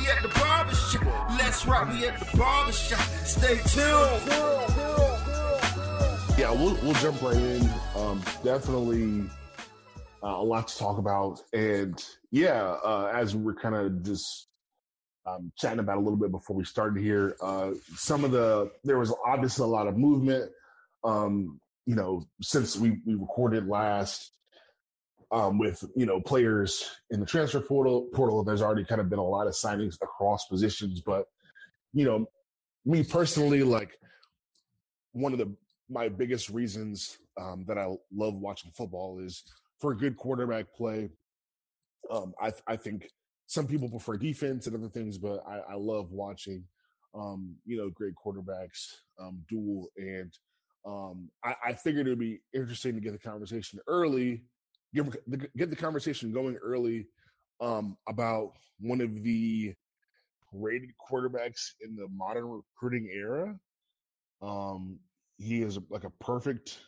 we at the barbershop. Let's rock, we at the barbershop. Stay tuned. Yeah, we'll jump right in. Definitely a lot to talk about. And yeah, as we're kind of just chatting about a little bit before we started here, there was obviously a lot of movement, since we recorded last, with, players in the transfer portal. There's already kind of been a lot of signings across positions, but, me personally, like, one of my biggest reasons that I love watching football is for good quarterback play. I think some people prefer defense and other things, but I love watching, great quarterbacks duel. And I figured it would be interesting to get the conversation early, get the conversation going early about one of the rated quarterbacks in the modern recruiting era. He is like a perfect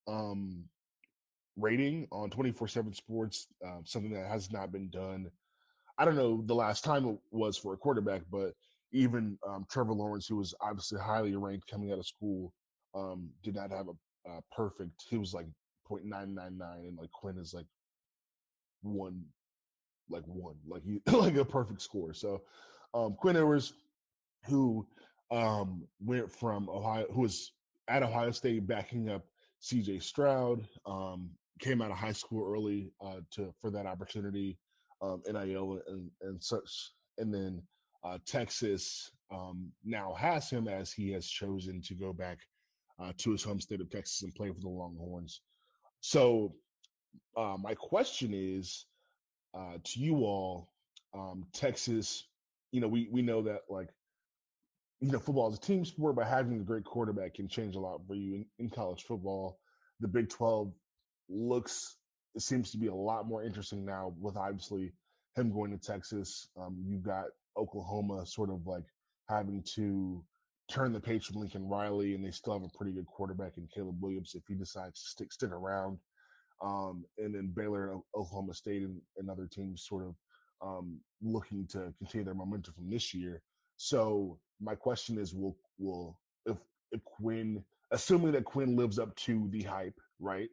rating on 24/7 Sports, something that has not been done. I don't know the last time it was for a quarterback, but even Trevor Lawrence, who was obviously highly ranked coming out of school, did not have a perfect. He was like 0.999, and like Quinn is like one, like he like a perfect score. So Quinn Ewers, who went from Ohio, who was at Ohio State backing up C.J. Stroud, came out of high school early for that opportunity, NIL and such, and then Texas now has him, as he has chosen to go back to his home state of Texas and play for the Longhorns. So my question is to you all, Texas. We know that, like, football is a team sport, but having a great quarterback can change a lot for you in college football. The Big 12 seems to be a lot more interesting now with obviously him going to Texas. You've got Oklahoma sort of like having to turn the page from Lincoln Riley, and they still have a pretty good quarterback in Caleb Williams if he decides to stick around. And then Baylor and Oklahoma State and other teams sort of looking to continue their momentum from this year. So my question is, will if Quinn, assuming that Quinn lives up to the hype, right?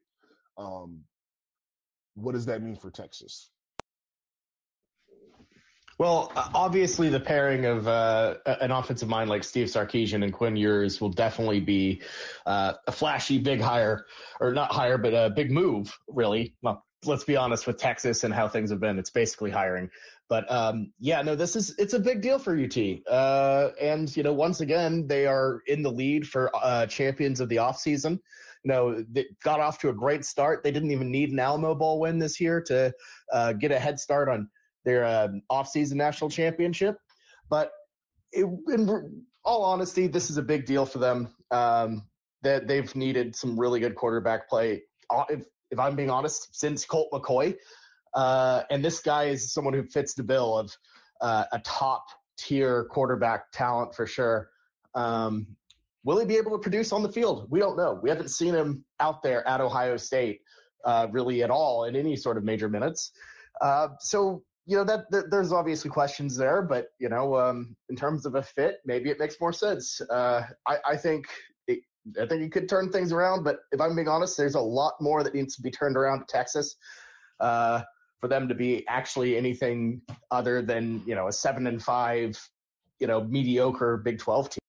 What does that mean for Texas? Well, obviously the pairing of an offensive mind like Steve Sarkisian and Quinn Ewers will definitely be a flashy big hire, or not hire, but a big move, really. Well, let's be honest with Texas and how things have been. It's basically hiring. But it's a big deal for UT. And, once again, they are in the lead for champions of the offseason. They got off to a great start. They didn't even need an Alamo Bowl win this year to get a head start on their off-season national championship. But in all honesty, this is a big deal for them, that they've needed some really good quarterback play, if I'm being honest, since Colt McCoy. And this guy is someone who fits the bill of a top-tier quarterback talent for sure. Will he be able to produce on the field? We don't know. We haven't seen him out there at Ohio State really at all in any sort of major minutes. There's obviously questions there, but, in terms of a fit, maybe it makes more sense. I think he could turn things around, but if I'm being honest, there's a lot more that needs to be turned around to Texas for them to be actually anything other than, a 7-5, mediocre Big 12 team.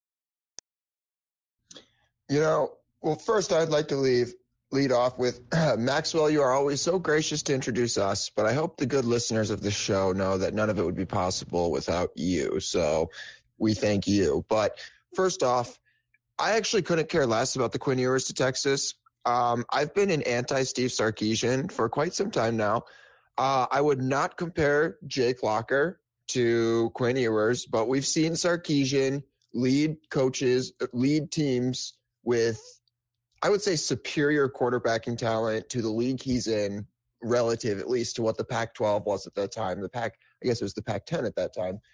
Well, first I'd like to lead off with Maxwell. You are always so gracious to introduce us, but I hope the good listeners of this show know that none of it would be possible without you. So we thank you. But first off, I actually couldn't care less about the Quinn Ewers to Texas. I've been an anti-Steve Sarkisian for quite some time now. I would not compare Jake Locker to Quinn Ewers, but we've seen Sarkisian lead teams with, I would say, superior quarterbacking talent to the league he's in, relative at least to what the Pac-12 was at that time. I guess it was the Pac-10 at that time.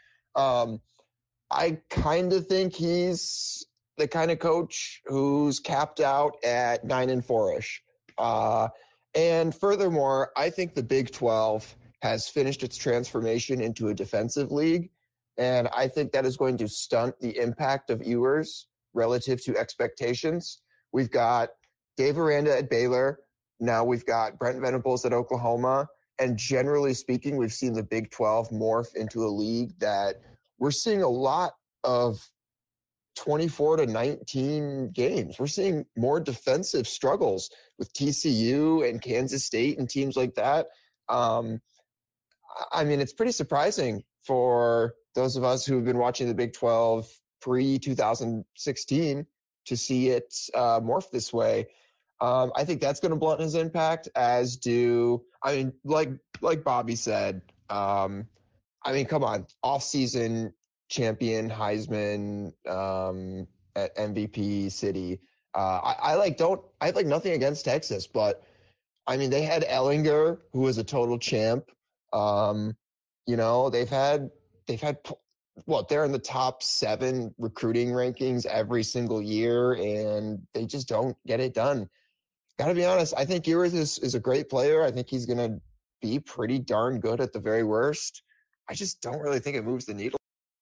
I kind of think he's the kind of coach who's capped out at 9-4-ish. And furthermore, I think the Big 12 has finished its transformation into a defensive league. And I think that is going to stunt the impact of Ewers relative to expectations. We've got Dave Aranda at Baylor. Now we've got Brent Venables at Oklahoma. And generally speaking, we've seen the Big 12 morph into a league that we're seeing a lot of 24-19 games. We're seeing more defensive struggles with TCU and Kansas State and teams like that. I mean, it's pretty surprising for those of us who have been watching the Big 12 pre-2016 to see it morph this way. I think that's going to blunt his impact, as do, I mean, like Bobby said, I mean, come on, off-season champion, Heisman, at MVP city. I have nothing against Texas, but I mean, they had Ellinger, who was a total champ. You know, they've had they're in the top 7 recruiting rankings every single year, and they just don't get it done. Got to be honest, I think Ewers is a great player. I think he's going to be pretty darn good at the very worst. I just don't really think it moves the needle.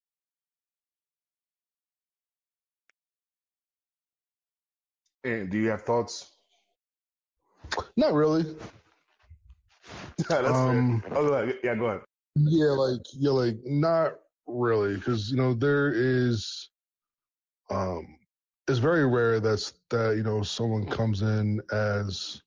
And do you have thoughts? Not really. That's fair. Oh, go ahead. Yeah, go ahead. Yeah, not really, because there is, it's very rare that someone comes in as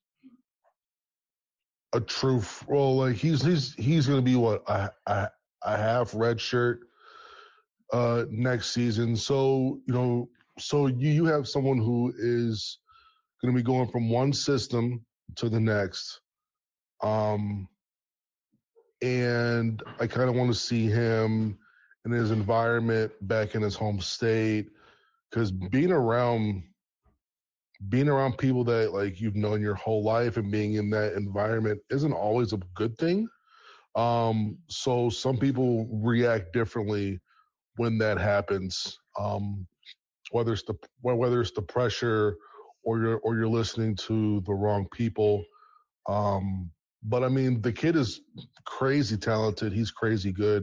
a true. Well, like he's going to be a half red shirt next season. So so you have someone who is going to be going from one system to the next. And I kind of want to see him in his environment back in his home state, because being around people that like you've known your whole life and being in that environment isn't always a good thing. So some people react differently when that happens. Whether it's the pressure or you're listening to the wrong people. But I mean, the kid is crazy talented. He's crazy good.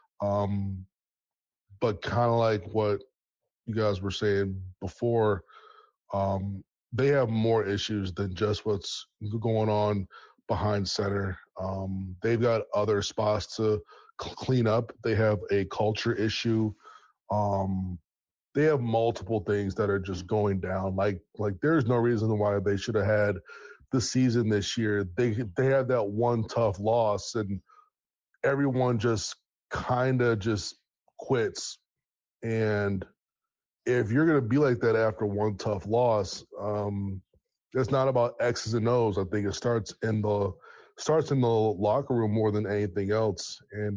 But kind of like what you guys were saying before, they have more issues than just what's going on behind center. They've got other spots to clean up. They have a culture issue. They have multiple things that are just going down. Like there's no reason why they should have had the season this year. They had that one tough loss, and everyone just kind of just quits. And if you're going to be like that after one tough loss, it's not about X's and O's. I think it starts in the locker room more than anything else. And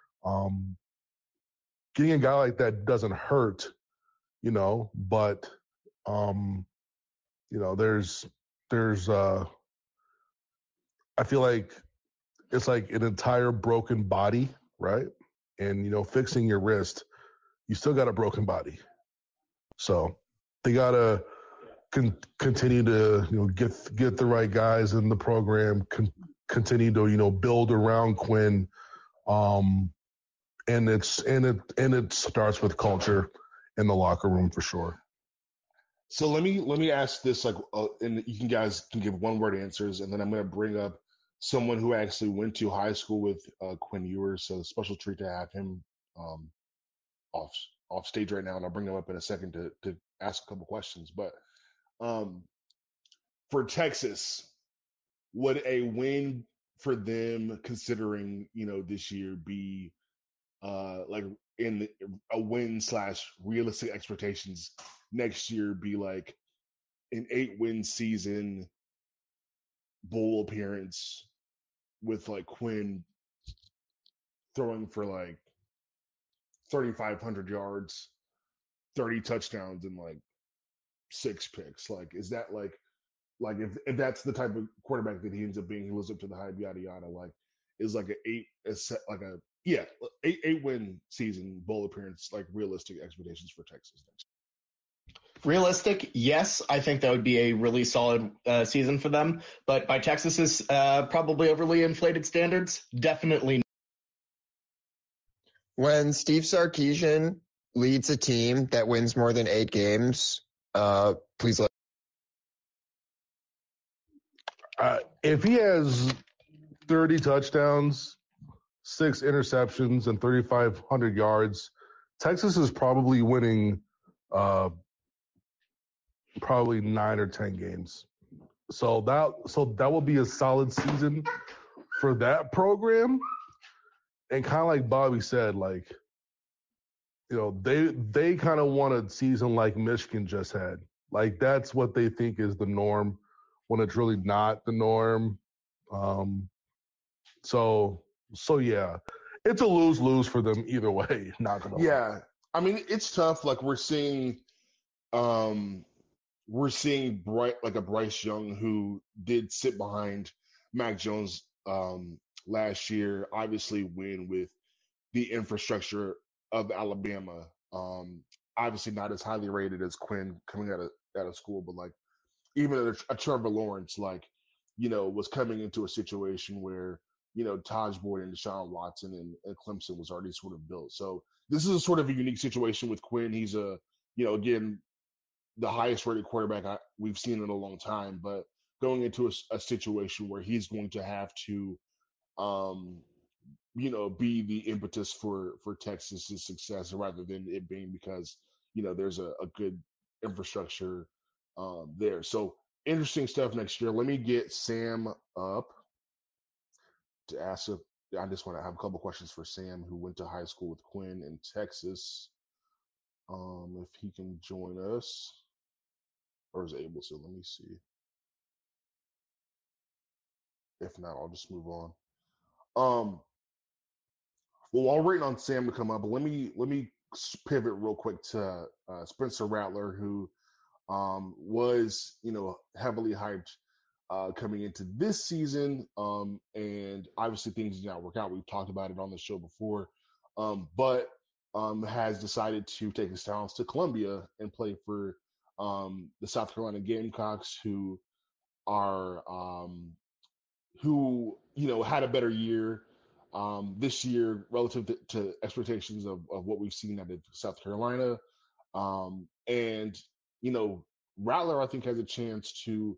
getting a guy like that doesn't hurt, but there's I feel like it's like an entire broken body, right? And fixing your wrist, you still got a broken body. So they gotta continue to get the right guys in the program, continue to build around Quinn, and it starts with culture in the locker room for sure. So let me ask this, and you guys can give one-word answers, and then I'm going to bring up someone who actually went to high school with Quinn Ewers. So special treat to have him off stage right now, and I'll bring him up in a second to ask a couple questions. But for Texas, would a win for them, considering this year, be like in a win / realistic expectations next year, be like an 8-win season, bowl appearance with like Quinn throwing for like 3,500 yards, 30 touchdowns, and like 6 picks? Like, is that like if that's the type of quarterback that he ends up being, he lives up to the hype, yada yada, like is like an 8-win season, bowl appearance, like realistic expectations for Texas next year? Realistic, yes. I think that would be a really solid season for them. But by Texas's probably overly inflated standards, definitely. When Steve Sarkisian leads a team that wins more than 8 games, please let. If he has 30 touchdowns, 6 interceptions, and 3,500 yards, Texas is probably winning probably 9 or 10 games. So that will be a solid season for that program. And kind of like Bobby said, like, you know, they kind of want a season like Michigan just had. Like, that's what they think is the norm when it's really not the norm. So yeah, it's a lose-lose for them either way. Not gonna lie. Yeah, I mean, it's tough. Like we're seeing a Bryce Young who did sit behind Mac Jones last year, obviously win with the infrastructure of Alabama. Obviously not as highly rated as Quinn coming out of school, but like even a Trevor Lawrence, like, you know, was coming into a situation where, you know, Taj Boyd and Deshaun Watson and Clemson was already sort of built. So this is a sort of a unique situation with Quinn. He's again, the highest rated quarterback we've seen in a long time, but going into a situation where he's going to have to, be the impetus for Texas's success rather than it being because, you know, there's a good infrastructure there. So interesting stuff next year. Let me get Sam up to ask I just want to have a couple questions for Sam, who went to high school with Quinn in Texas. If he can join us or is able to, let me see. If not, I'll just move on. Well, while waiting on Sam to come up, let me pivot real quick to Spencer Rattler, who was, you know, heavily hyped coming into this season, and obviously things did not work out. We've talked about it on the show before, but has decided to take his talents to Columbia and play for the South Carolina Gamecocks, who had a better year this year relative to expectations of what we've seen out of South Carolina. And, you know, Rattler, I think, has a chance to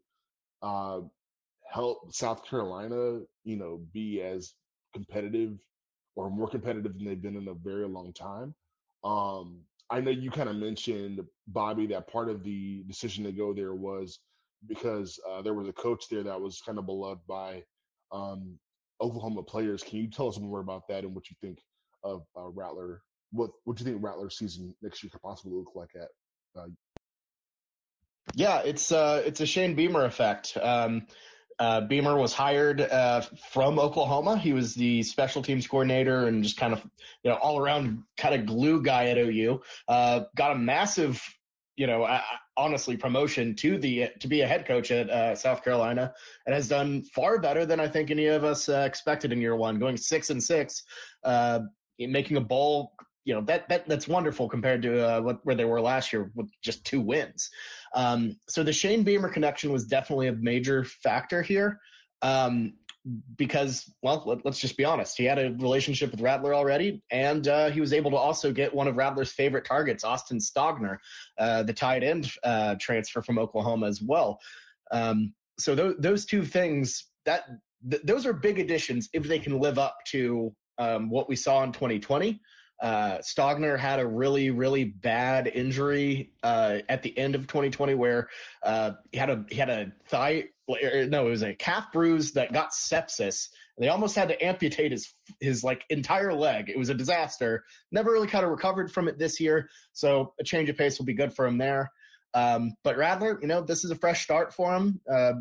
help South Carolina, you know, be as competitive or more competitive than they've been in a very long time. I know you kind of mentioned, Bobby, that part of the decision to go there was because there was a coach there that was kind of beloved by Oklahoma players. Can you tell us more about that and what you think of Rattler? What do you think Rattler's season next year could possibly look like at? Yeah, it's a Shane Beamer effect. Beamer was hired from Oklahoma. He was the special teams coordinator and just kind of, you know, all around kind of glue guy at OU. Got a massive, you know, honestly promotion to be a head coach at South Carolina, and has done far better than I think any of us expected in year one, going 6-6, making a bowl. You know, that's wonderful compared to where they were last year with just 2 wins. So the Shane Beamer connection was definitely a major factor here because, well, let's just be honest. He had a relationship with Rattler already, and he was able to also get one of Rattler's favorite targets, Austin Stogner, the tight end transfer from Oklahoma as well. So those two things, those are big additions if they can live up to what we saw in 2020. Stogner had a really, really bad injury at the end of 2020 where he had a it was a calf bruise that got sepsis. They almost had to amputate his like entire leg. It was a disaster. Never really kind of recovered from it this year. So a change of pace will be good for him there. But Rattler, you know, this is a fresh start for him.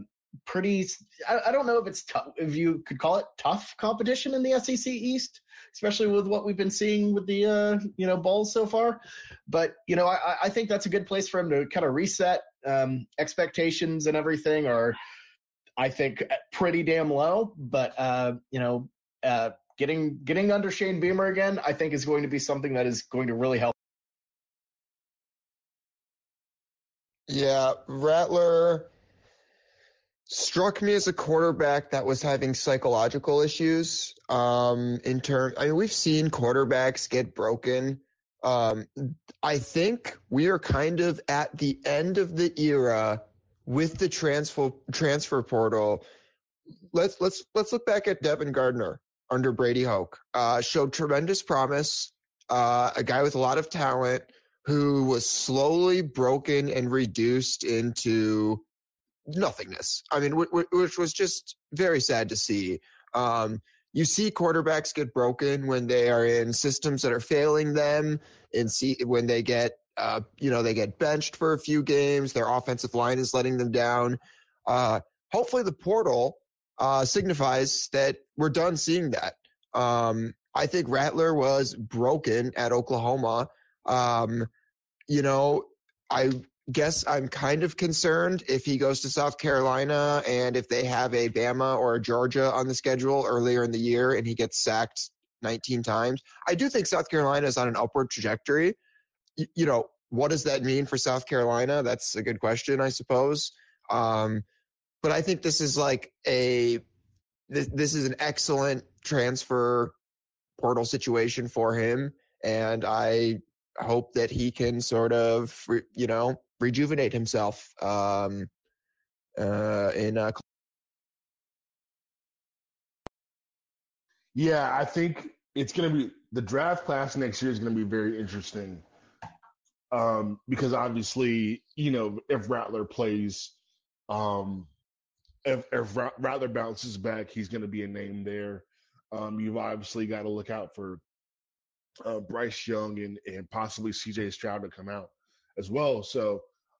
I don't know if it's tough, if you could call it tough competition in the SEC East, especially with what we've been seeing with the bowls so far. But you know, I think that's a good place for him to kind of reset. Expectations and everything are, I think, pretty damn low. But getting under Shane Beamer again, I think, is going to be something that is going to really help. Yeah, Rattler struck me as a quarterback that was having psychological issues. We've seen quarterbacks get broken. I think we are kind of at the end of the era with the transfer portal. Let's look back at Devin Gardner under Brady Hoke. Showed tremendous promise. A guy with a lot of talent who was slowly broken and reduced into nothingness. I mean, which was just very sad to see. You see quarterbacks get broken when they are in systems that are failing them, and when they get they get benched for a few games, their offensive line is letting them down. Hopefully the portal signifies that we're done seeing that. I think Rattler was broken at Oklahoma. I guess I'm kind of concerned if he goes to South Carolina and if they have a Bama or a Georgia on the schedule earlier in the year and he gets sacked 19 times. I do think South Carolina is on an upward trajectory. What does that mean for South Carolina? That's a good question, I suppose. But I think this is this is an excellent transfer portal situation for him. And I hope that he can sort of, rejuvenate himself Yeah, I think it's going to be the draft class next year is going to be very interesting because obviously, if Rattler plays, if Rattler bounces back, he's going to be a name there. You've obviously got to look out for Bryce Young and possibly CJ Stroud to come out as well. So,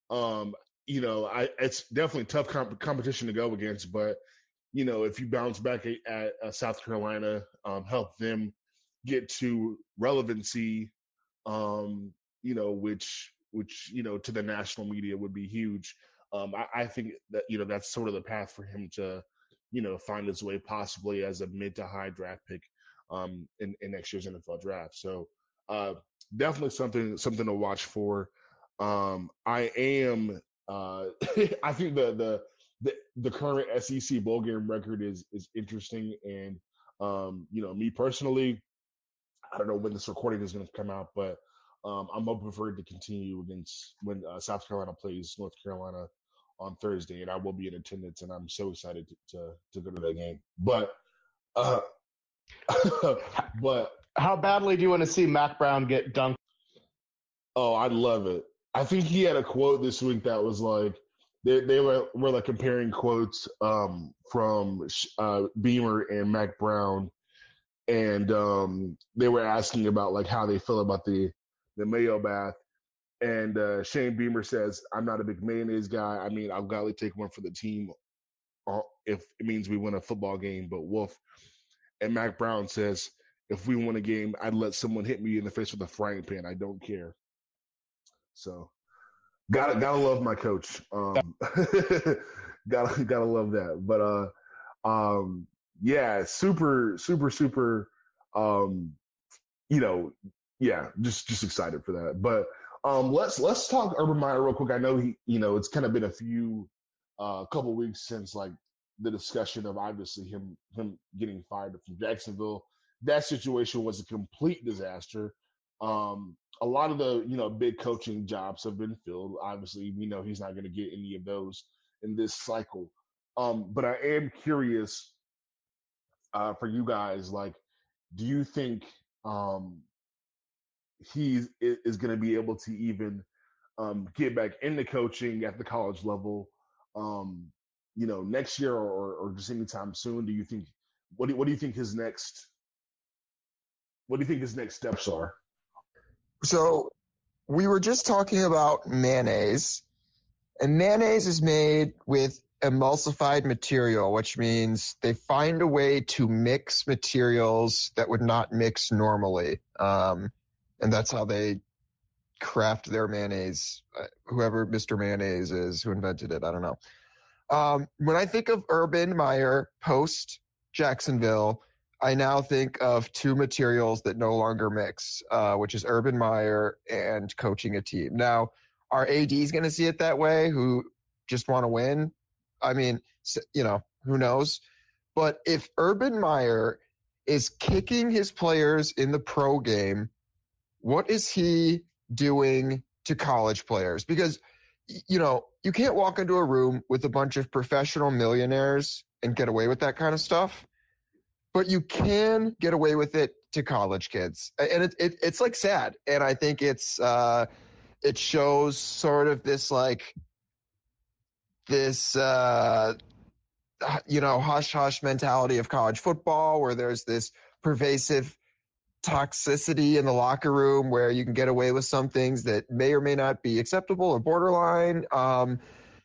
it's definitely tough competition to go against. But, if you bounce back at South Carolina, help them get to relevancy, which to the national media would be huge. I think that, that's sort of the path for him to, find his way possibly as a mid to high draft pick in next year's NFL draft. So definitely something to watch for. I think the current SEC bowl game record is interesting. And, me personally, I don't know when this recording is going to come out, but I'm hoping for it to continue against when South Carolina plays North Carolina on Thursday, and I will be in attendance, and I'm so excited to go to that game. But but how badly do you want to see Mac Brown get dunked? Oh, I'd love it. I think he had a quote this week that was like they were like comparing quotes from Beamer and Mac Brown, and they were asking about like how they feel about the Mayo bath. And Shane Beamer says, "I'm not a big mayonnaise guy. I mean, I'll gladly take one for the team if it means we win a football game, but woof." And Mac Brown says, "If we win a game, I'd let someone hit me in the face with a frying pan. I don't care." So, gotta love my coach. Gotta love that. But yeah, super. Just excited for that. But let's talk Urban Meyer real quick. I know it's kind of been a couple weeks since like the discussion of obviously him getting fired from Jacksonville. That situation was a complete disaster. A lot of the big coaching jobs have been filled. Obviously, we know he's not going to get any of those in this cycle. But I am curious for you guys, like, do you think he is going to be able to even get back into coaching at the college level, next year or just anytime soon? Do you think? What do you think his next? What do you think his next steps are? So we were just talking about mayonnaise, and mayonnaise is made with emulsified material, which means they find a way to mix materials that would not mix normally. And that's how they craft their mayonnaise. Whoever Mr. Mayonnaise is who invented it, I don't know. When I think of Urban Meyer post Jacksonville, I now think of two materials that no longer mix, which is Urban Meyer and coaching a team. Now, our AD is going to see it that way, who just want to win. I mean, who knows? But if Urban Meyer is kicking his players in the pro game, what is he doing to college players? Because, you can't walk into a room with a bunch of professional millionaires and get away with that kind of stuff, but you can get away with it to college kids. And it's like sad. And I think it shows sort of this hush-hush mentality of college football where there's this pervasive toxicity in the locker room where you can get away with some things that may or may not be acceptable or borderline. I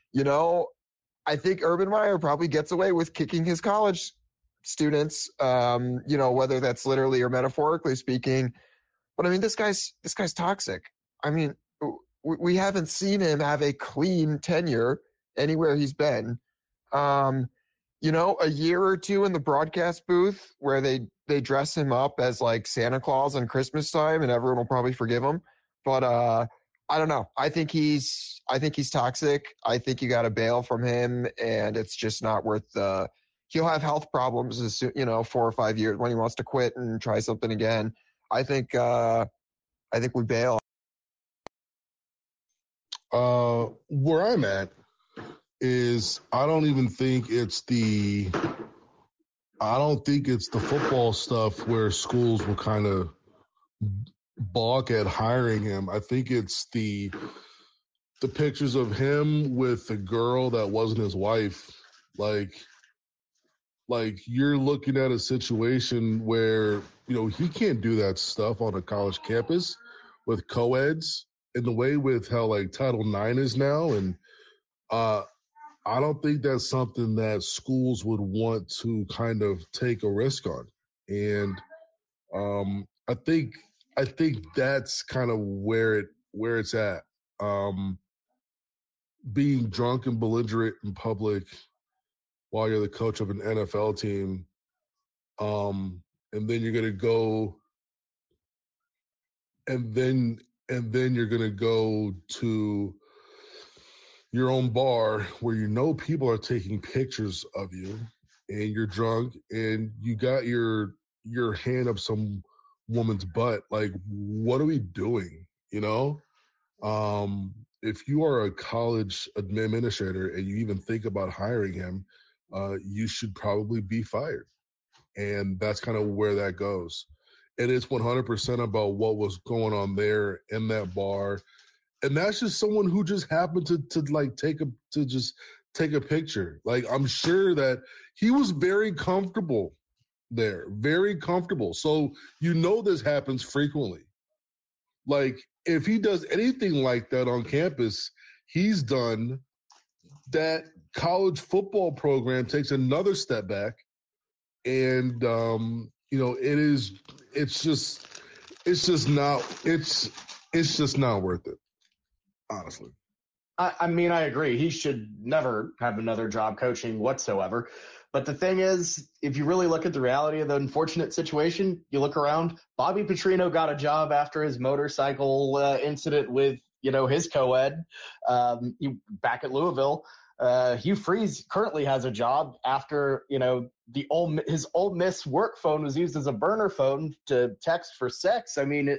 think Urban Meyer probably gets away with kicking his college students, whether that's literally or metaphorically speaking. But I mean, this guy's toxic. I mean, we haven't seen him have a clean tenure anywhere he's been. A year or two in the broadcast booth where they dress him up as like Santa Claus on Christmas time and everyone will probably forgive him. But I don't know. I think he's toxic. I think you got to bail from him, and it's just not worth he'll have health problems as soon, 4 or 5 years when he wants to quit and try something again. I think we bail. Where I'm at is I don't think it's the football stuff where schools will kind of balk at hiring him. I think it's the pictures of him with the girl that wasn't his wife. Like you're looking at a situation where, he can't do that stuff on a college campus with co-eds in the way with how like Title IX is now. And, I don't think that's something that schools would want to kind of take a risk on. And I think that's kind of where it's at. Being drunk and belligerent in public while you're the coach of an NFL team, and then you're gonna go and then you're gonna go to your own bar where people are taking pictures of you and you're drunk and you got your hand up some woman's butt. Like, what are we doing? If you are a college administrator and you even think about hiring him, you should probably be fired. And that's kind of where that goes. And it's 100% about what was going on there in that bar. And that's just someone who just happened to take a picture. Like, I'm sure that he was very comfortable there, very comfortable. So, this happens frequently. Like, if he does anything like that on campus, he's done. That college football program takes another step back. And, it's just not worth it. Honestly. I mean, I agree. He should never have another job coaching whatsoever. But the thing is, if you really look at the reality of the unfortunate situation, you look around, Bobby Petrino got a job after his motorcycle incident with, his co-ed back at Louisville. Hugh Freeze currently has a job after, his Ole Miss work phone was used as a burner phone to text for sex. I mean,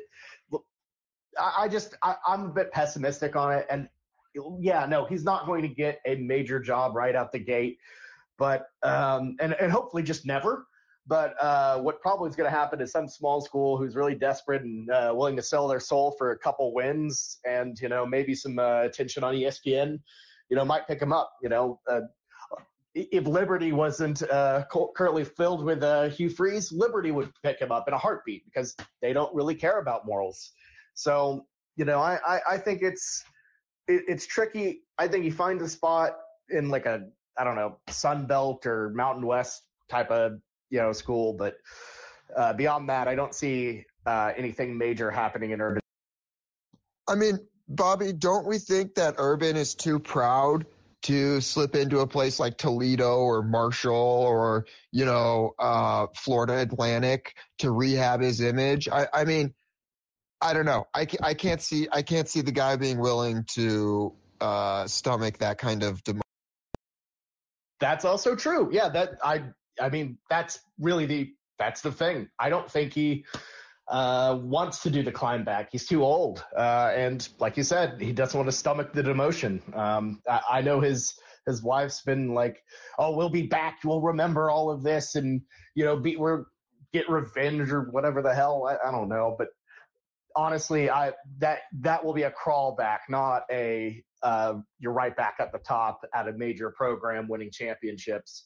I'm a bit pessimistic on it. And yeah, no, he's not going to get a major job right out the gate, but, and hopefully just never. But what probably is going to happen is some small school who's really desperate and willing to sell their soul for a couple wins and, maybe some attention on ESPN, might pick him up. If Liberty wasn't currently filled with Hugh Freeze, Liberty would pick him up in a heartbeat because they don't really care about morals. So, I think it's tricky. I think you find a spot in like a, I don't know, Sun Belt or Mountain West type of, school. But beyond that, I don't see anything major happening in Urban. I mean, Bobby, don't we think that Urban is too proud to slip into a place like Toledo or Marshall or, Florida Atlantic to rehab his image? I mean, I don't know. I can't see the guy being willing to stomach that kind of That's also true. Yeah, I mean, that's the thing. I don't think he wants to do the climb back. He's too old. And like you said, he doesn't want to stomach the demotion. I know his wife's been like, oh, we'll be back. We'll remember all of this and, get revenge or whatever the hell. I don't know. But honestly, that will be a crawl back, not a you're right back at the top at a major program winning championships.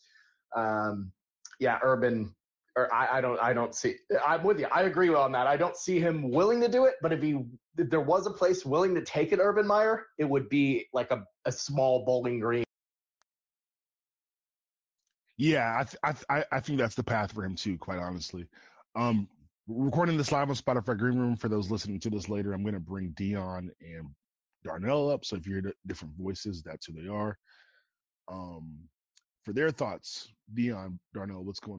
Urban, or I don't see. I'm with you. I agree on that. I don't see him willing to do it. But if there was a place willing to take it, Urban Meyer, it would be like a small Bowling Green. Yeah, I think that's the path for him too, quite honestly. Recording this live on Spotify Green Room. For those listening to this later, I'm going to bring Dion and Darnell up. So if you hear different voices, that's who they are. For their thoughts, Dion, Darnell, what's going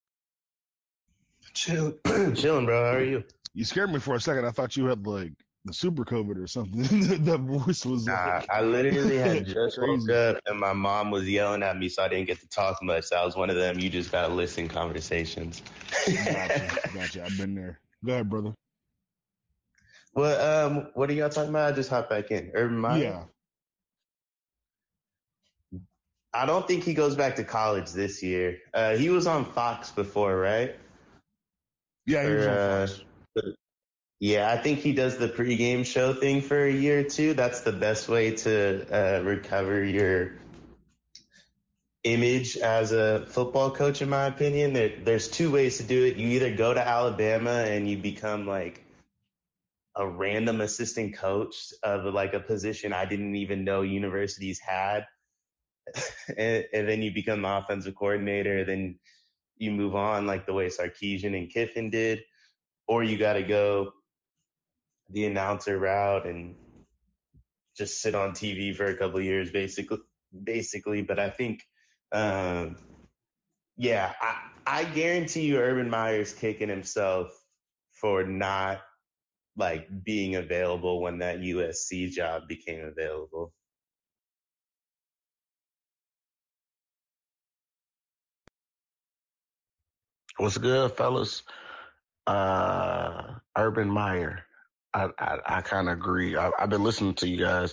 on? Chilling, bro. How are you? You scared me for a second. I thought you had like the super COVID or something. That voice was like... I literally had just woke up and my mom was yelling at me, so I didn't get to talk much. So I was one of them. You just got to listen conversations. Gotcha. I've been there. Go ahead, brother. Well, what are y'all talking about? I just hopped back in. Urban Meyer? Yeah. I don't think he goes back to college this year. He was on Fox before, right? Yeah, he was on Fox. Yeah, I think he does the pregame show thing for a year or two. That's the best way to recover your image as a football coach, in my opinion. There's two ways to do it. You either go to Alabama and you become like a random assistant coach of like a position I didn't even know universities had. and then you become the offensive coordinator. Then you move on like the way Sarkisian and Kiffin did. Or you got to go the announcer route and just sit on TV for a couple of years, basically. But I think, I guarantee you Urban Meyer's kicking himself for not like being available when that USC job became available. What's good, fellas? Urban Meyer. I kind of agree. I've been listening to you guys.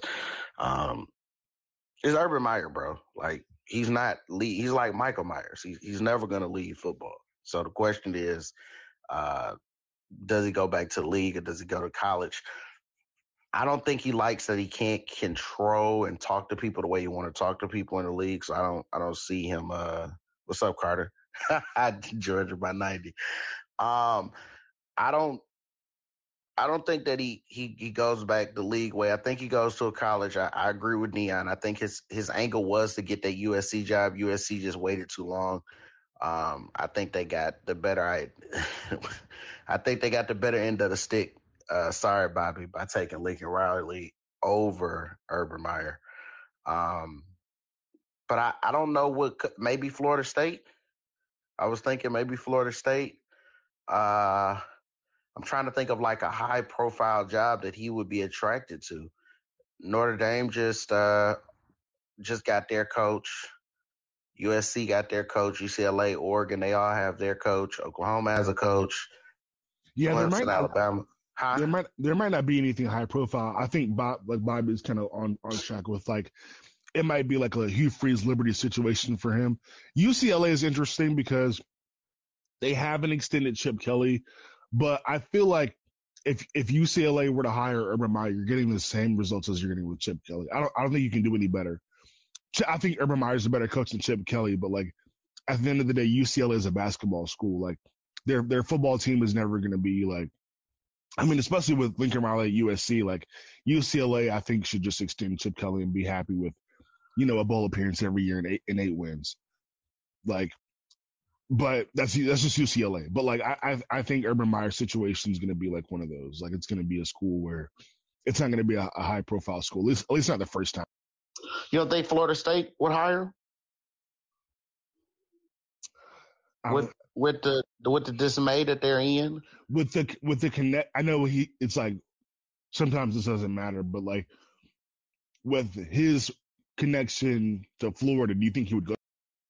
It's Urban Meyer, bro. Like he's not lead. He's like Michael Myers. He's never gonna leave football. So the question is, does he go back to the league or does he go to college? I don't think he likes that he can't control and talk to people the way you want to talk to people in the league. So I don't see him. What's up, Carter? Georgia by 90. I don't think that he goes back the league way. I think he goes to a college. I agree with Neon. I think his angle was to get that USC job. USC just waited too long. I think they got the better. I think they got the better end of the stick. Sorry, Bobby, by taking Lincoln Riley over Urban Meyer. But I don't know what. Maybe Florida State. I was thinking maybe Florida State. I'm trying to think of like a high profile job that he would be attracted to. Notre Dame just got their coach. USC got their coach. UCLA, Oregon, they all have their coach. Oklahoma has a coach. Yeah, Clemson, Alabama. There might not be anything high profile. I think Bob is kind of on track with like it might be like a Hugh Freeze Liberty situation for him. UCLA is interesting because they haven't extended Chip Kelly. But I feel like if UCLA were to hire Urban Meyer, you're getting the same results as you're getting with Chip Kelly. I don't think you can do any better. I think Urban Meyer's a better coach than Chip Kelly, but like at the end of the day, UCLA is a basketball school. Like their football team is never going to be like. I mean, especially with Lincoln Riley at USC, like UCLA, I think should just extend Chip Kelly and be happy with, a bowl appearance every year and 8 wins. Like. But that's just UCLA. But like I think Urban Meyer's situation is going to be like one of those. Like it's going to be a school where it's not going to be a high profile school. At least not the first time. You don't think Florida State would hire with the dismay that they're in? With the connect, I know it's like sometimes this doesn't matter, but like with his connection to Florida, do you think he would go?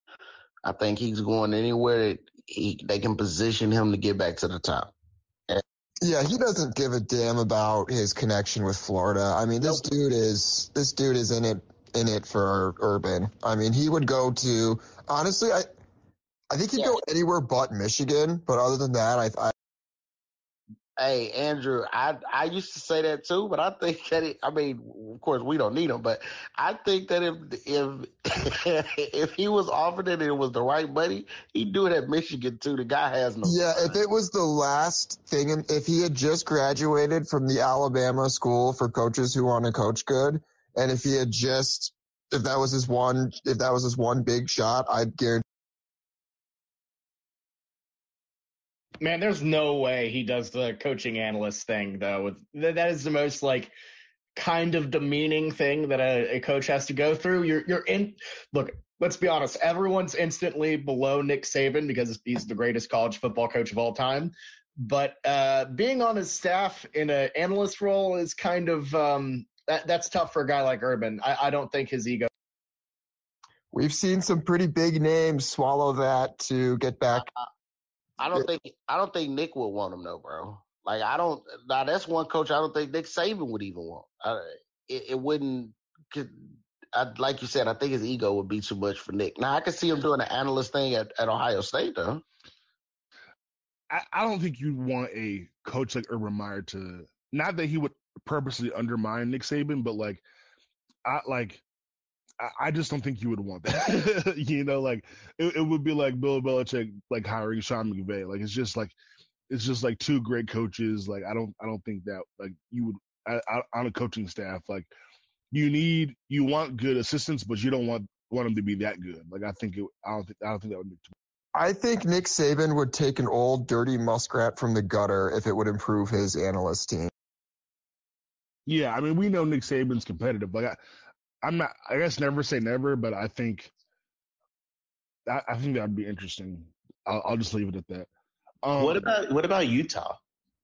I think he's going anywhere that they can position him to get back to the top. Yeah, he doesn't give a damn about his connection with Florida. I mean, this dude is in it for Urban. I mean, he would go to, honestly, I think he'd go anywhere but Michigan. But other than that, Hey, Andrew, I used to say that too, but I think that of course we don't need him, but I think that if he was offered it and it was the right money, he'd do it at Michigan too. The guy has no. Yeah, if it was the last thing, and if he had just graduated from the Alabama school for coaches who want to coach good, and if that was his one big shot, I'd guarantee. Man, there's no way he does the coaching analyst thing, though. That is the most, kind of demeaning thing that a coach has to go through. Look, let's be honest. Everyone's instantly below Nick Saban because he's the greatest college football coach of all time. But being on his staff in an analyst role is kind of that's tough for a guy like Urban. I don't think his ego. We've seen some pretty big names swallow that to get back. I don't think Nick would want him though, bro. Now that's one coach I don't think Nick Saban would even want. It wouldn't. Like you said, I think his ego would be too much for Nick. Now I could see him doing an analyst thing at Ohio State though. I don't think you'd want a coach like Urban Meyer to. Not that he would purposely undermine Nick Saban, but I just don't think you would want that. It would be like Bill Belichick hiring Sean McVay. It's just two great coaches. I don't think that you would on a coaching staff you want good assistants, but you don't want them to be that good. I don't think that would make too much. I think Nick Saban would take an old dirty muskrat from the gutter if it would improve his analyst team. Yeah, I mean we know Nick Saban's competitive. I'm not. I guess never say never, but I think that would be interesting. I'll just leave it at that. What about Utah?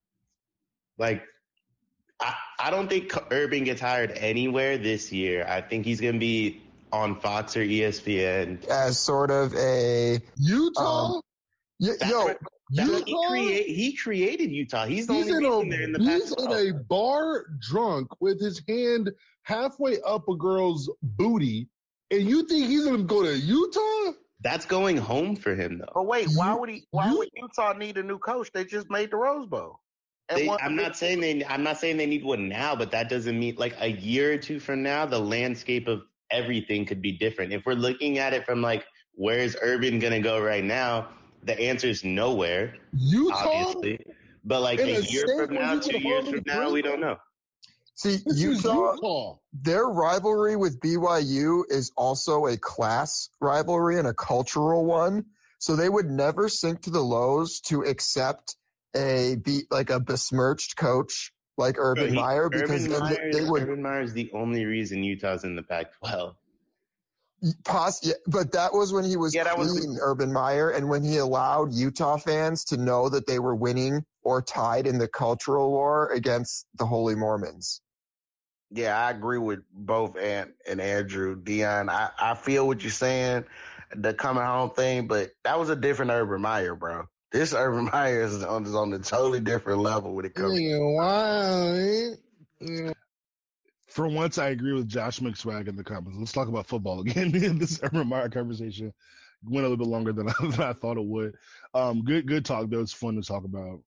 I don't think Urban gets hired anywhere this year. I think he's going to be on Fox or ESPN as sort of a Utah. He created Utah. He's the only reason they're in the Pac-12. He's in a bar drunk with his hand halfway up a girl's booty, and you think he's going to go to Utah? That's going home for him, though. But wait, why would Utah need a new coach? They just made the Rose Bowl. I'm not saying they need one now, but that doesn't mean a year or two from now, the landscape of everything could be different. If we're looking at it from where's Urban going to go right now, the answer is nowhere. Utah, obviously. But a year from now, 2 years from now, we don't know. See, Utah, their rivalry with BYU is also a class rivalry and a cultural one. So they would never sink to the lows to accept a besmirched coach like Urban Meyer because Urban Meyer is the only reason Utah's in the Pac-12. But that was when he was Urban Meyer, and when he allowed Utah fans to know that they were winning or tied in the cultural war against the Holy Mormons. Yeah, I agree with both Ant and Andrew. Dion, I feel what you're saying, the coming home thing, but that was a different Urban Meyer, bro. This Urban Meyer is on a totally different level when it comes. For once, I agree with Josh McSwag in the comments. Let's talk about football again. This Urban Meyer conversation went a little bit longer than I thought it would. Good talk though. It's fun to talk about.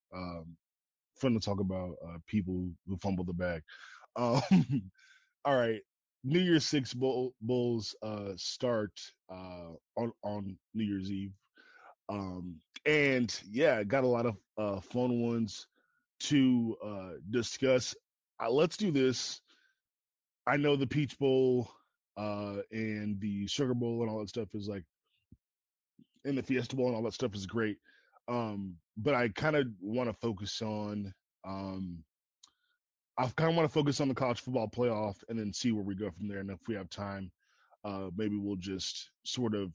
People who fumble the bag. All right, New Year's Six Bowls start on New Year's Eve, and yeah, got a lot of fun ones to discuss. Let's do this. I know the Peach Bowl and the Sugar Bowl and all that stuff is and the Fiesta Bowl and all that stuff is great, but I kind of want to focus on. I kind of want to focus on the college football playoff and then see where we go from there. And if we have time, maybe we'll just sort of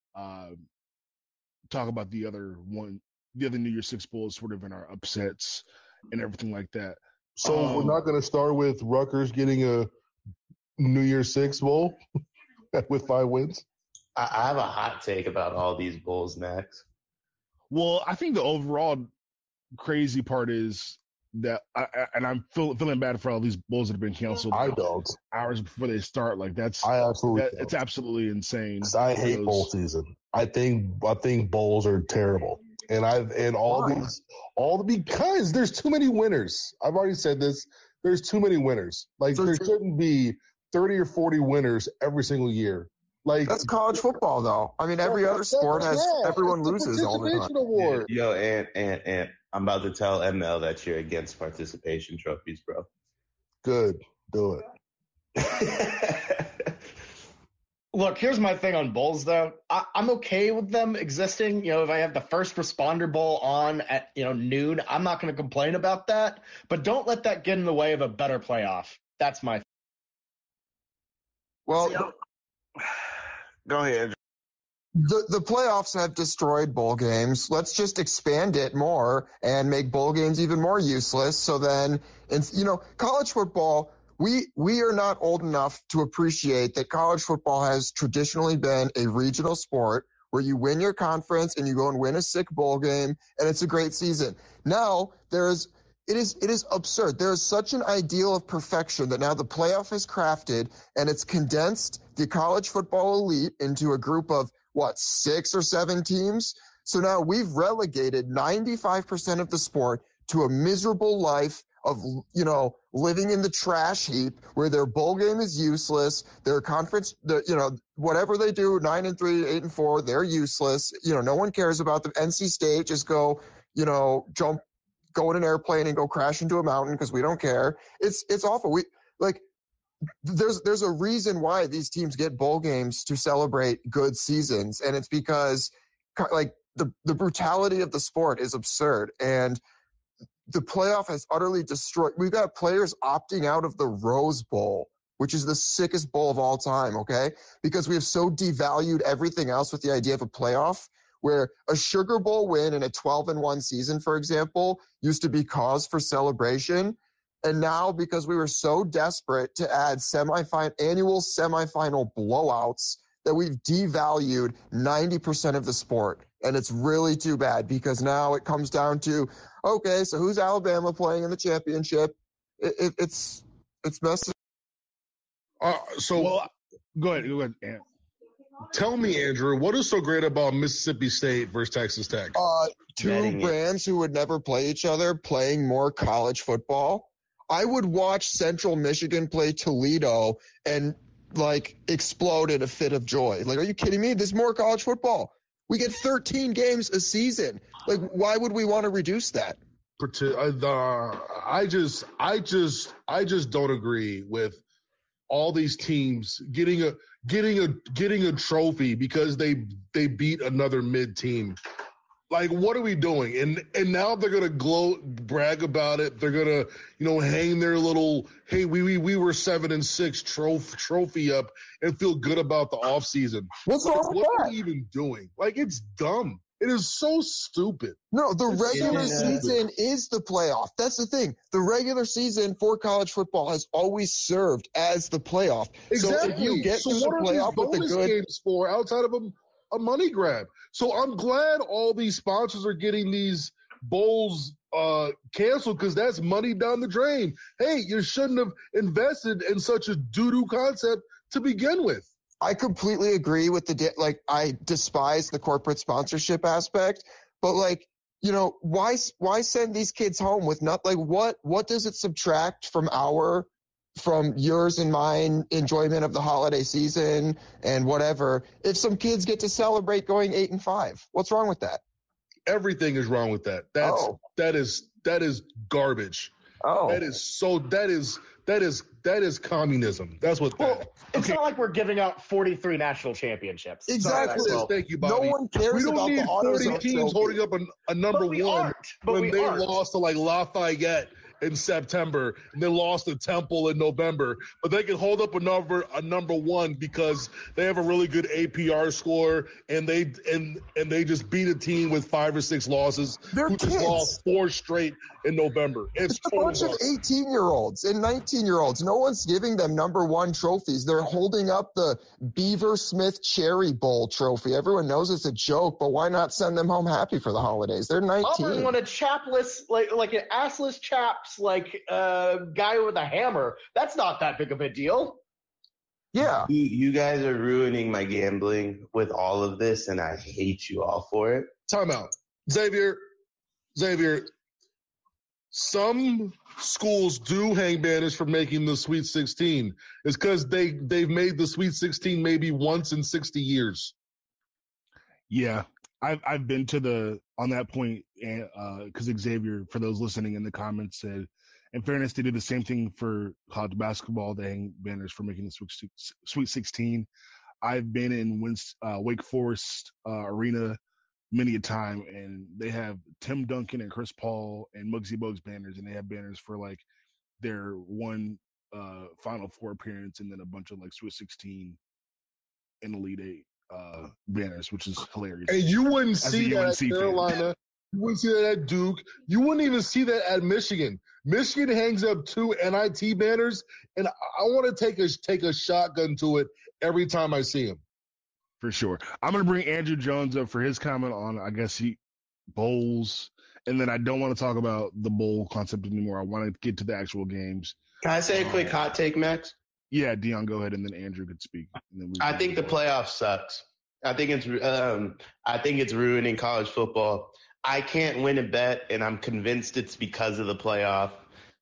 talk about the other New Year's Six Bowls sort of in our upsets and everything like that. So we're not going to start with Rutgers getting a New Year's Six Bowl with 5 wins? I have a hot take about all these bowls, Max. Well, I think the overall crazy part is that, and I'm feeling bad for all these bowls that have been canceled. I don't. Hours before they start. Like it's absolutely insane. I hate bowl season. I think bowls are terrible. Because there's too many winners. I've already said this. There's too many winners. Like there shouldn't be 30 or 40 winners every single year. Like that's college football, though. I mean, every other sport has everyone loses all the time. Award. Yo, and I'm about to tell ML that you're against participation trophies, bro. Good, do it. Look, here's my thing on bowls, though. I'm okay with them existing. You know, if I have the first responder bowl on at noon, I'm not going to complain about that. But don't let that get in the way of a better playoff. That's my. Well. Go ahead. The playoffs have destroyed bowl games. Let's just expand it more and make bowl games even more useless. So then, college football, we are not old enough to appreciate that college football has traditionally been a regional sport where you win your conference and you go and win a sick bowl game, and it's a great season. Now, it is absurd. There is such an ideal of perfection that now the playoff is crafted, and it's condensed the college football elite into a group of, 6 or 7 teams? So now we've relegated 95% of the sport to a miserable life of, living in the trash heap where their bowl game is useless, their conference, whatever they do, 9-3, 8-4, they're useless. No one cares about them. NC State, just go, go in an airplane and go crash into a mountain because we don't care. It's awful. There's a reason why these teams get bowl games to celebrate good seasons, and it's because the brutality of the sport is absurd, and the playoff has utterly destroyed. We've got players opting out of the Rose Bowl, which is the sickest bowl of all time, okay? Because we have so devalued everything else with the idea of a playoff, where a Sugar Bowl win in a 12-1 season, for example, used to be cause for celebration. And now, because we were so desperate to add annual semifinal blowouts, that we've devalued 90% of the sport. And it's really too bad, because now it comes down to, okay, so who's Alabama playing in the championship? It's messed up. Go ahead. Tell me, Andrew, what is so great about Mississippi State versus Texas Tech? Two brands who would never play each other playing more college football. I would watch Central Michigan play Toledo and explode in a fit of joy. Are you kidding me? There's more college football. We get 13 games a season. Why would we want to reduce that? I just don't agree with all these teams getting a trophy because they beat another mid team. What are we doing? And now they're gonna brag about it. They're gonna hang their little hey we were 7-6 trophy up and feel good about the off season. What's wrong with that? What are we even doing? It's dumb. It is so stupid. No, the regular season is the playoff. That's the thing. The regular season for college football has always served as the playoff. Exactly. So if you get to the playoff with the good games for outside of a money grab. So I'm glad all these sponsors are getting these bowls canceled, because that's money down the drain. Hey, you shouldn't have invested in such a doo-doo concept to begin with. I completely agree with I despise the corporate sponsorship aspect, but why send these kids home with what does it subtract from yours and mine enjoyment of the holiday season and whatever if some kids get to celebrate going 8-5? What's wrong with that? Everything is wrong with that. That is garbage. That is communism. That's what that is. It's not like we're giving out 43 national championships. Exactly. Thank you, Bobby. No one cares about the We don't need 30 teams holding up a number one when they lost to Lafayette in September and then lost to Temple in November. But they can hold up a number one because they have a really good APR score and they just beat a team with 5 or 6 losses who just lost 4 straight in November. It's a bunch of 18-year-olds and 19-year-olds. No one's giving them number one trophies. They're holding up the Beaver Smith Cherry Bowl trophy. Everyone knows it's a joke, but why not send them home happy for the holidays? They're 19. Auburn won a chapless, like an assless chaps, guy with a hammer. That's not that big of a deal. Yeah. You guys are ruining my gambling with all of this, and I hate you all for it. Time out. Xavier, some schools do hang banners for making the Sweet 16. It's because they've made the Sweet 16 maybe once in 60 years. Yeah, I've been to on that point, because Xavier, for those listening in the comments, said, in fairness, they did the same thing for college basketball. They hang banners for making the Sweet 16. I've been in Wake Forest Arena many a time, and they have Tim Duncan and Chris Paul and Muggsy Bogues banners, and they have banners for like their one Final Four appearance and then a bunch of like Sweet 16 and Elite Eight banners, which is hilarious. And you wouldn't see that at Carolina. You wouldn't see that at Duke. You wouldn't even see that at Michigan. Michigan hangs up 2 NIT banners, and I want to take a shotgun to it every time I see him. For sure. I'm going to bring Andrew Jones up for his comment on, I guess, bowls. And then I don't want to talk about the bowl concept anymore. I want to get to the actual games. Can I say a quick hot take, Max? Yeah, Dion, go ahead, and then Andrew could speak. And then I think the playoff sucks. I think it's ruining college football. I can't win a bet, and I'm convinced it's because of the playoff.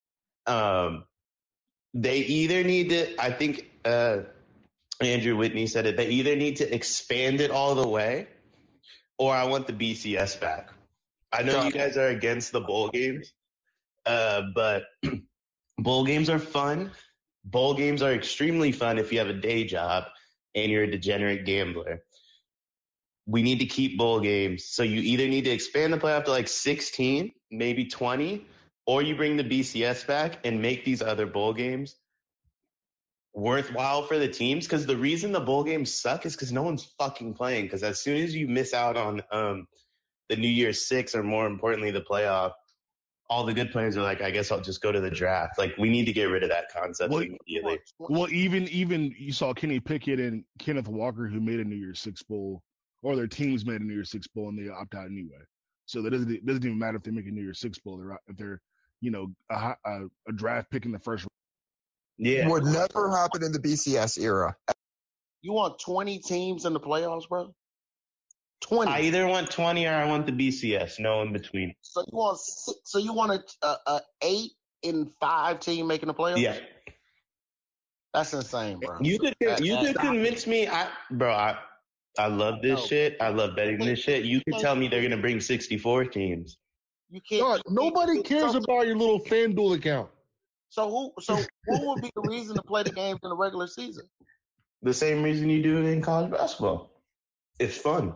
They either need to, I think Andrew Whitney said it, they either need to expand it all the way, or I want the BCS back. I know you guys are against the bowl games, but bowl games are fun. Bowl games are extremely fun if you have a day job and you're a degenerate gambler. We need to keep bowl games. So you either need to expand the playoff to like 16, maybe 20, or you bring the BCS back and make these other bowl games worthwhile for the teams. Because the reason the bowl games suck is because no one's fucking playing. Because as soon as you miss out on the New Year's Six, or more importantly, the playoff, all the good players are like, I guess I'll just go to the draft. Like, we need to get rid of that concept immediately. Well, even you saw Kenny Pickett and Kenneth Walker, who made a New Year's Six bowl, or their teams made a New Year's Six bowl, and they opt out anyway. So that doesn't even matter if they make a New Year's Six bowl. If they're a draft pick in the first round. Yeah, would never happen in the BCS era. You want 20 teams in the playoffs, bro? 20. I either want 20 or I want the BCS. No in between. So you want a 8 and 5 team making the playoffs? Yeah, that's insane, bro. You could convince me. I love this shit. I love betting this shit. You could tell me they're gonna bring 64 teams. You can't. God, nobody cares about your little FanDuel account. So who would be the reason to play the games in the regular season? The same reason you do it in college basketball. It's fun.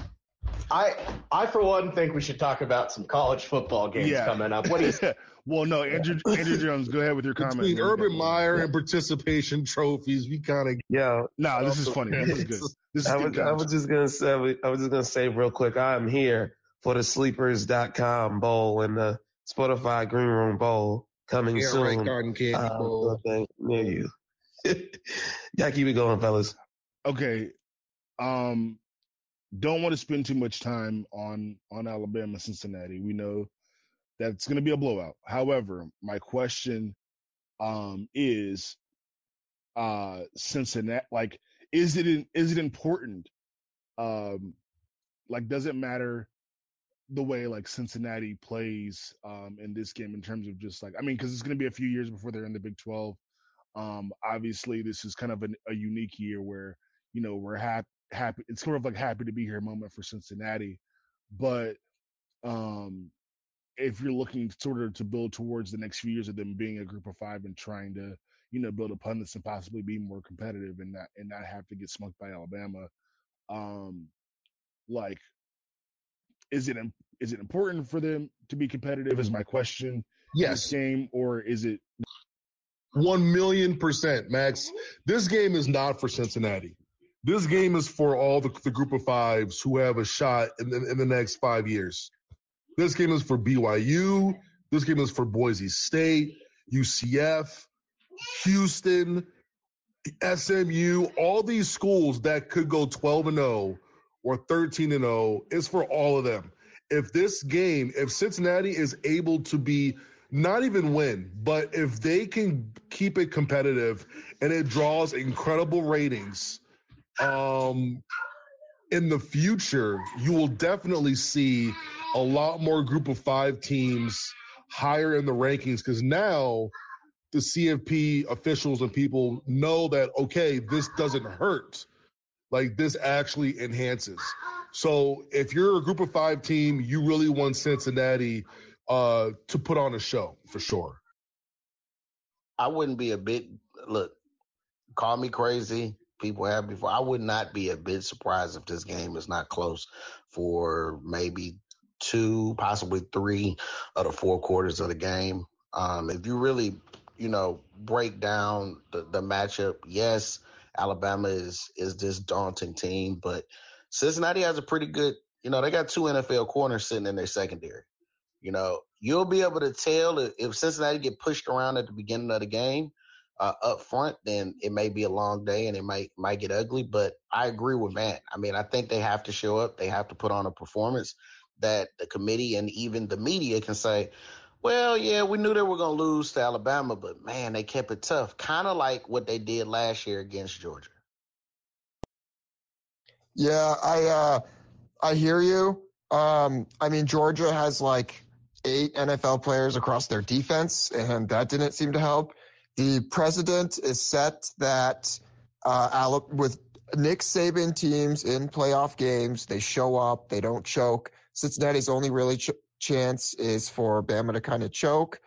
I for one think we should talk about some college football games coming up. What do you? Well, no, Andrew Jones, go ahead with your comment. Between Urban Meyer and participation trophies, we kind of this is funny. This is good. I was just gonna say real quick, I'm here for the Sleepers.com Bowl and the Spotify Green Room Bowl coming soon. Right, Garden Candy Bowl. Near you. Yeah, keep it going, fellas. Okay. Don't want to spend too much time on Alabama, Cincinnati. We know that's going to be a blowout. However, my question is Cincinnati, like, is it important? Does it matter the way like Cincinnati plays in this game in terms of just because it's going to be a few years before they're in the Big 12. Obviously, this is kind of a unique year where we're happy. It's sort of like happy to be here moment for Cincinnati, but if you're looking sort of to build towards the next few years of them being a group of 5 and trying to build upon this and possibly be more competitive and not have to get smoked by Alabama, is it important for them to be competitive? Is my question. Yes. Game, or is it 1,000,000%, Max? This game is not for Cincinnati. This game is for all the group of 5s who have a shot in the next 5 years. This game is for BYU, This game is for Boise State, UCF, Houston, SMU, all these schools that could go 12-0 or 13-0 is for all of them. If Cincinnati is able to be not even win, but if they can keep it competitive and it draws incredible ratings, in the future, you will definitely see a lot more group of 5 teams higher in the rankings because now the CFP officials and people know that, okay, this doesn't hurt. Like, this actually enhances. So if you're a group of 5 team, you really want Cincinnati to put on a show for sure. I wouldn't be look, call me crazy. People have before. I would not be a bit surprised if this game is not close for maybe 2, possibly 3 of the 4 quarters of the game. If you really, break down the matchup, yes, Alabama is this daunting team, but Cincinnati has a pretty good, they got 2 NFL corners sitting in their secondary. You'll be able to tell if Cincinnati get pushed around at the beginning of the game up front, then it may be a long day and it might get ugly. But I agree with Matt. I mean, I think they have to show up. They have to put on a performance that the committee and even the media can say, well, yeah, we knew they were going to lose to Alabama, but, man, they kept it tough, kind of like what they did last year against Georgia. Yeah, I hear you. I mean, Georgia has like 8 NFL players across their defense, and that didn't seem to help. The precedent is set that with Nick Saban teams in playoff games, they show up, they don't choke. Cincinnati's only really chance is for Bama to kind of choke.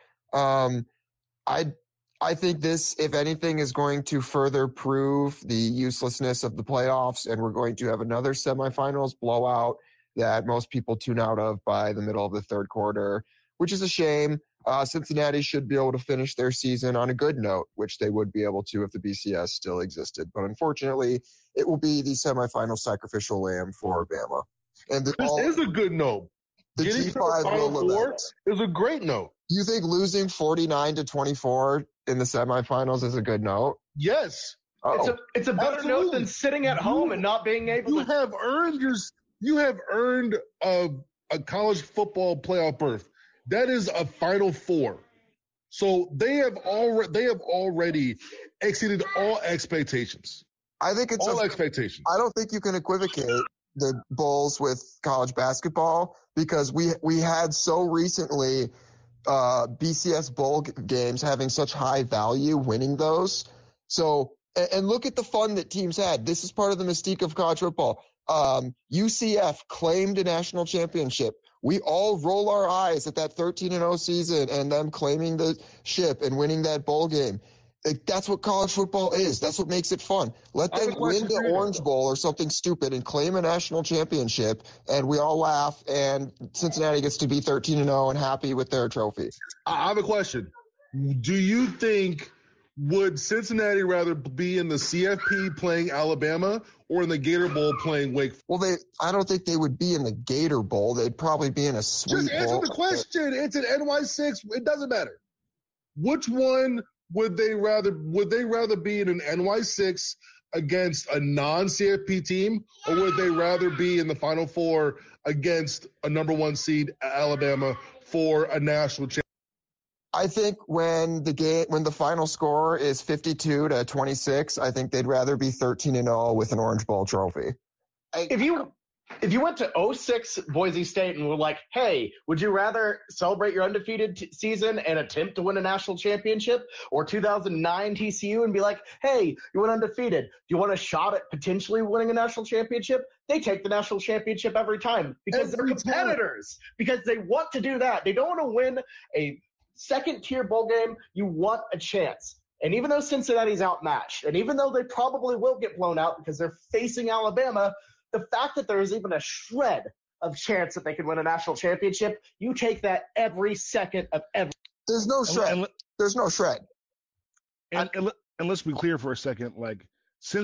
I think this, if anything, is going to further prove the uselessness of the playoffs, and we're going to have another semifinals blowout that most people tune out of by the middle of the third quarter, which is a shame. Cincinnati should be able to finish their season on a good note, which they would be able to if the BCS still existed. But unfortunately, it will be the semifinal sacrificial lamb for Bama. And This is a good note. The Getting to the G5 Final will Four lament. is a great note. You think losing 49-24 in the semifinals is a good note? Yes. Oh, It's a better Absolutely. note than sitting at home and not being able You to. have earned a college football playoff berth. That is a Final Four. So they have already exceeded all expectations. I think it's All expectations. I don't think you can equivocate the Bulls with college basketball because we had so recently BCS bowl games having such high value, winning those. So, and look at the fun that teams had. This is part of the mystique of college football. UCF claimed a national championship. We all roll our eyes at that 13-0 season and them claiming the ship and winning that bowl game. Like, that's what college football is. That's what makes it fun. Let them win the Orange Bowl or something stupid and claim a national championship, and we all laugh, and Cincinnati gets to be 13-0 and happy with their trophy. I have a question. Do you think would Cincinnati rather be in the CFP playing Alabama or in the Gator Bowl playing Wake Forest? Well, I don't think they would be in the Gator Bowl. They'd probably be in a Sweet Just answer Bowl. the question. It's an NY6. It doesn't matter. Which one would they rather be in an NY6 against a non-CFP team, or would they rather be in the Final Four against a number 1 seed Alabama for a national championship? I think when the final score is 52-26, I think they'd rather be 13-0 with an Orange Bowl trophy. If you went to 06 Boise State and were like, hey, would you rather celebrate your undefeated season and attempt to win a national championship, or 2009 TCU and be like, hey, you went undefeated, do you want a shot at potentially winning a national championship? They take the national championship every time because they're competitors, because they want to do that. They don't want to win a second-tier bowl game. You want a chance. And even though Cincinnati's outmatched, and even though they probably will get blown out because they're facing Alabama, the fact that there is even a shred of chance that they could win a national championship, you take that every second of every. There's no shred. There's no shred. And let's be clear for a second. Like,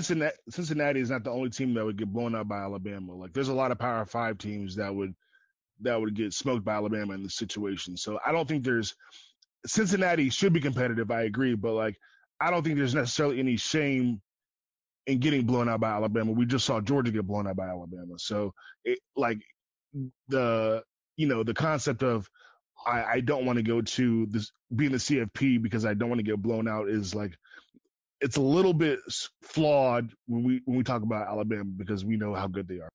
Cincinnati is not the only team that would get blown out by Alabama. Like, there's a lot of Power 5 teams that would that would get smoked by Alabama in this situation. So I don't think Cincinnati should be competitive. I agree, but like I don't think there's necessarily any shame in getting blown out by Alabama. We just saw Georgia get blown out by Alabama. So the concept of I don't want to go to this being the CFP because I don't want to get blown out is like it's a little bit flawed when we talk about Alabama because we know how good they are.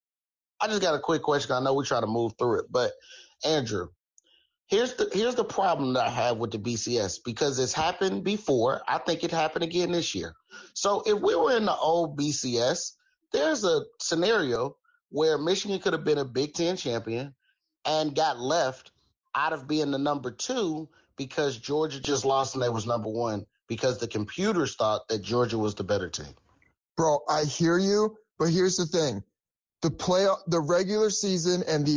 I just got a quick question. I know we try to move through it, but Andrew, here's the problem that I have with the BCS because it's happened before. I think it happened again this year. So if we were in the old BCS, there's a scenario where Michigan could have been a Big Ten champion and got left out of being the number 2 because Georgia just lost and they was number 1 because the computers thought that Georgia was the better team. Bro, I hear you, but here's the thing. The regular season and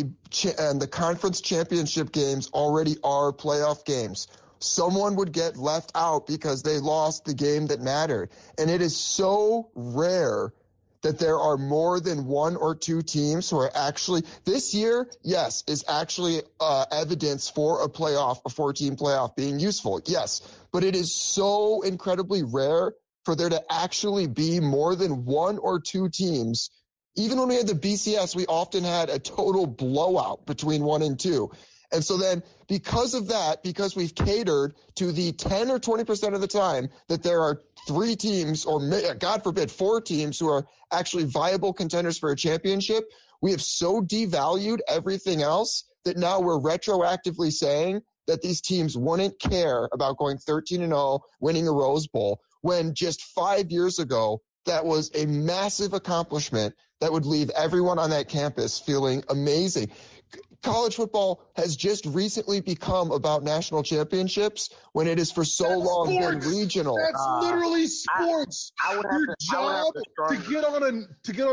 the conference championship games already are playoff games. Someone would get left out because they lost the game that mattered. And it is so rare that there are more than 1 or 2 teams who are actually this year, yes, is actually evidence for a 14-team playoff being useful. Yes, but it is so incredibly rare for there to actually be more than 1 or 2 teams. Even when we had the BCS, we often had a total blowout between 1 and 2. And so then because of that, because we've catered to the 10 or 20% of the time that there are 3 teams or God forbid 4 teams who are actually viable contenders for a championship, we have so devalued everything else that now we're retroactively saying that these teams wouldn't care about going 13-0, winning a Rose Bowl, when just 5 years ago, that was a massive accomplishment that would leave everyone on that campus feeling amazing. College football has just recently become about national championships when it is for so long been regional. That's literally sports. Your job to get on an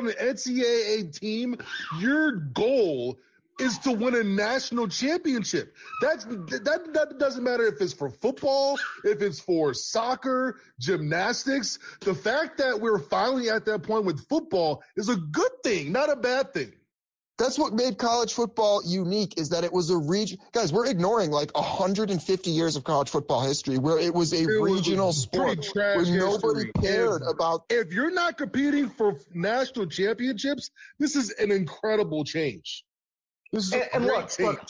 NCAA team, your goal is to win a national championship. That doesn't matter if it's for football, if it's for soccer, gymnastics. The fact that we're finally at that point with football is a good thing, not a bad thing. That's what made college football unique, is that it was a region. Guys, we're ignoring like 150 years of college football history where it was a regional sport where nobody cared about. If you're not competing for national championships, this is an incredible change. This is a great change,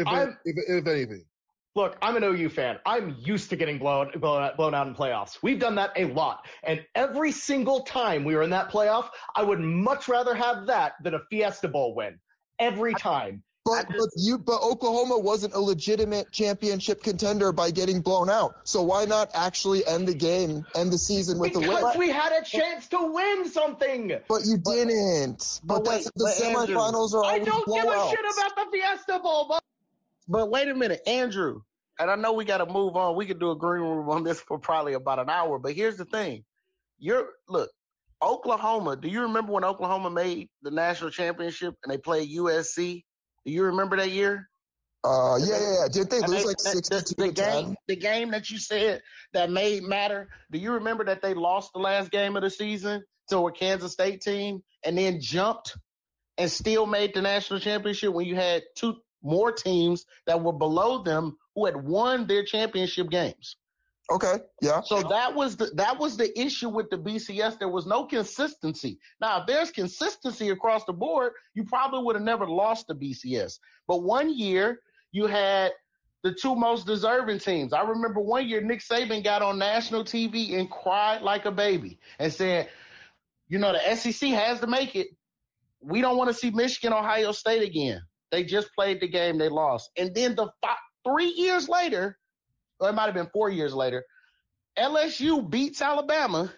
if anything. Look, I'm an OU fan. I'm used to getting blown out in playoffs. We've done that a lot. And every single time we were in that playoff, I would much rather have that than a Fiesta Bowl win. Every time. But Oklahoma wasn't a legitimate championship contender by getting blown out. So why not actually end the season with a win? Because we had a chance to win something. But you didn't. But the semifinals are always blowouts. I don't give a shit about the Fiesta Bowl. But wait a minute, Andrew, and I know we got to move on. We could do a green room on this for probably about an hour. But here's the thing. Look, Oklahoma, do you remember when Oklahoma made the national championship and they played USC? Do you remember that year? Yeah. Did they lose like 62-10? The game that you said that made matter, do you remember that they lost the last game of the season to a Kansas State team and then jumped and still made the national championship when you had 2 more teams that were below them who had won their championship games? Okay, yeah. So that was the issue with the BCS. There was no consistency. Now, if there's consistency across the board, you probably would have never lost the BCS. But one year, you had the 2 most deserving teams. I remember one year Nick Saban got on national TV and cried like a baby and said, the SEC has to make it. We don't want to see Michigan, Ohio State again. They just played the game. They lost. And then 3 years later, or it might have been 4 years later, LSU beats Alabama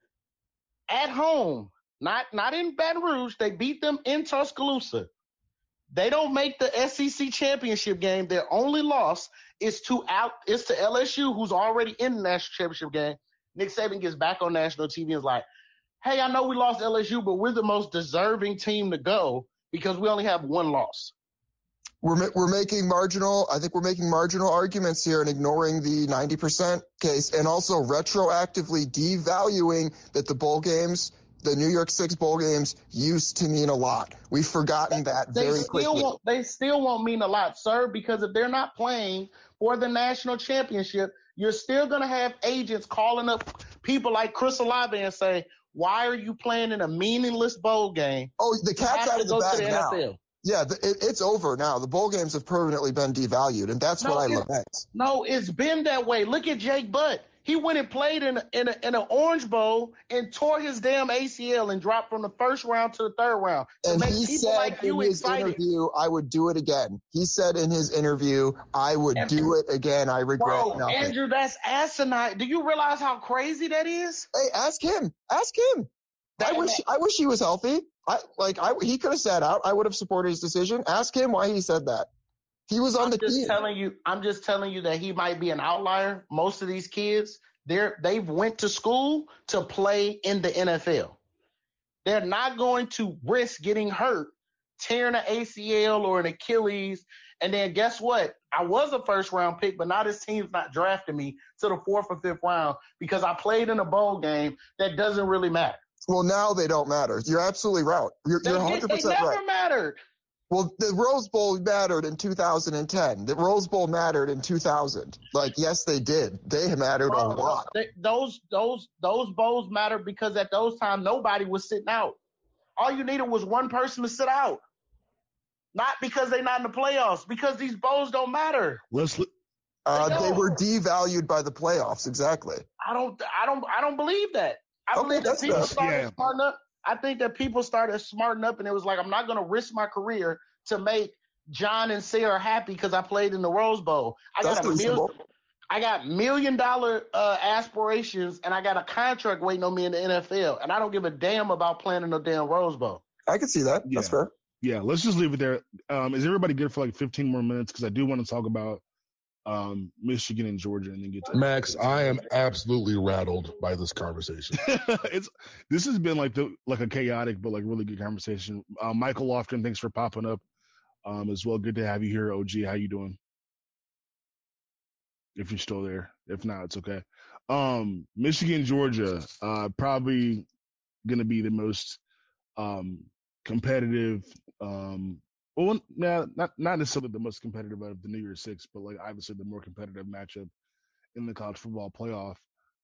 at home, not in Baton Rouge. They beat them in Tuscaloosa. They don't make the SEC championship game. Their only loss is to LSU, who's already in the national championship game. Nick Saban gets back on national TV and is like, hey, I know we lost LSU, but we're the most deserving team to go because we only have 1 loss. We're making marginal arguments here and ignoring the 90% case, and also retroactively devaluing that the bowl games the New York Six bowl games used to mean a lot. We've forgotten that very quickly. They still won't mean a lot, sir, because if they're not playing for the national championship, you're still going to have agents calling up people like Chris Olave and say, why are you playing in a meaningless bowl game? Oh, the cat's out of the bag now. NFL. Yeah, it's over now. The bowl games have permanently been devalued, and that's what I lament. No, it's been that way. Look at Jake Butt. He went and played in an Orange Bowl and tore his damn ACL and dropped from the first round to the third round. And he said in his interview, I would do it again. He said in his interview, I would do it again. I regret nothing. Andrew, that's asinine. Do you realize how crazy that is? Hey, ask him. I wish he was healthy. He could have sat out. I would have supported his decision. Ask him why he said that. He was on the team. I'm just telling you that he might be an outlier. Most of these kids, they've went to school to play in the NFL. They're not going to risk getting hurt, tearing an ACL or an Achilles. And then guess what? I was a first-round pick, but now this team's not drafting me to the 4th or 5th round because I played in a bowl game that doesn't really matter. Well, now they don't matter. You're absolutely right. You're 100% right. They never mattered. Well, the Rose Bowl mattered in 2010. The Rose Bowl mattered in 2000. Yes, they did. They mattered a lot. Those bowls mattered because at those times nobody was sitting out. All you needed was one person to sit out. Not because they're not in the playoffs, because these bowls don't matter. They were devalued by the playoffs. Exactly. I don't believe that. I believe that people started smarting up. I think that people started smarting up, and it was like, I'm not going to risk my career to make John and Sarah happy because I played in the Rose Bowl. I got $1 million aspirations, and I got a contract waiting on me in the NFL, and I don't give a damn about playing in no damn Rose Bowl. I can see that. Yeah. That's fair. Yeah, let's just leave it there. Is everybody good for 15 more minutes? Because I do want to talk about Michigan and Georgia, and then get to Max. I am absolutely rattled by this conversation. This has been a chaotic but really good conversation. Michael Lofton, thanks for popping up as well. Good to have you here, OG. How you doing? If you're still there, if not, it's okay. Michigan, Georgia, probably going to be the most competitive. Well, not necessarily the most competitive out of the New Year's Six, but obviously the more competitive matchup in the college football playoff.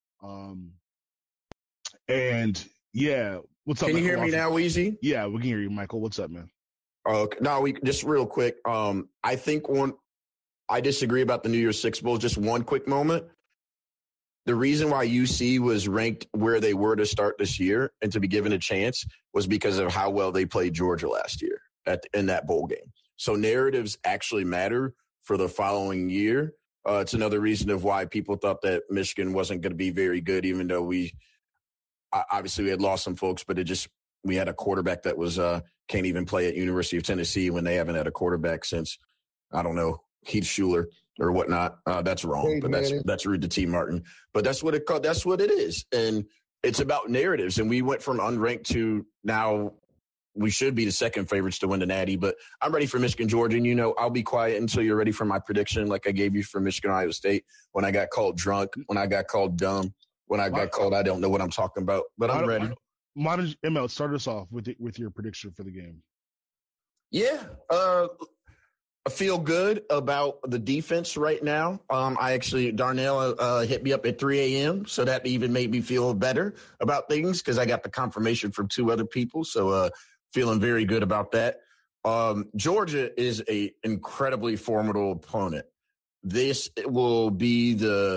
And yeah, what's up? Can you hear me now, Weezy? Yeah, we can hear you, Michael. What's up, man? Okay. No, just real quick. I think I disagree about the New Year's Six Bowl. Just one quick moment. The reason why UC was ranked where they were to start this year and to be given a chance was because of how well they played Georgia last year in that bowl game. So narratives actually matter for the following year. It's another reason of why people thought that Michigan wasn't going to be very good, even though we had lost some folks, but we had a quarterback that was can't even play at University of Tennessee when they haven't had a quarterback since, I don't know, Heath Schuler or whatnot. That's wrong, but that's rude to T. Martin. But that's what it is. And it's about narratives. And we went from unranked to now we should be the second favorites to win the Natty. But I'm ready for Michigan, Georgia. And, I'll be quiet until you're ready for my prediction like I gave you for Michigan, Ohio State, when I got called drunk, when I got called dumb, when I got called I don't know what I'm talking about. But I'm ready. ML, start us off with your prediction for the game. Yeah. I feel good about the defense right now. Darnell hit me up at 3 a.m., so that even made me feel better about things because I got the confirmation from 2 other people. So feeling very good about that. Georgia is a incredibly formidable opponent. This will be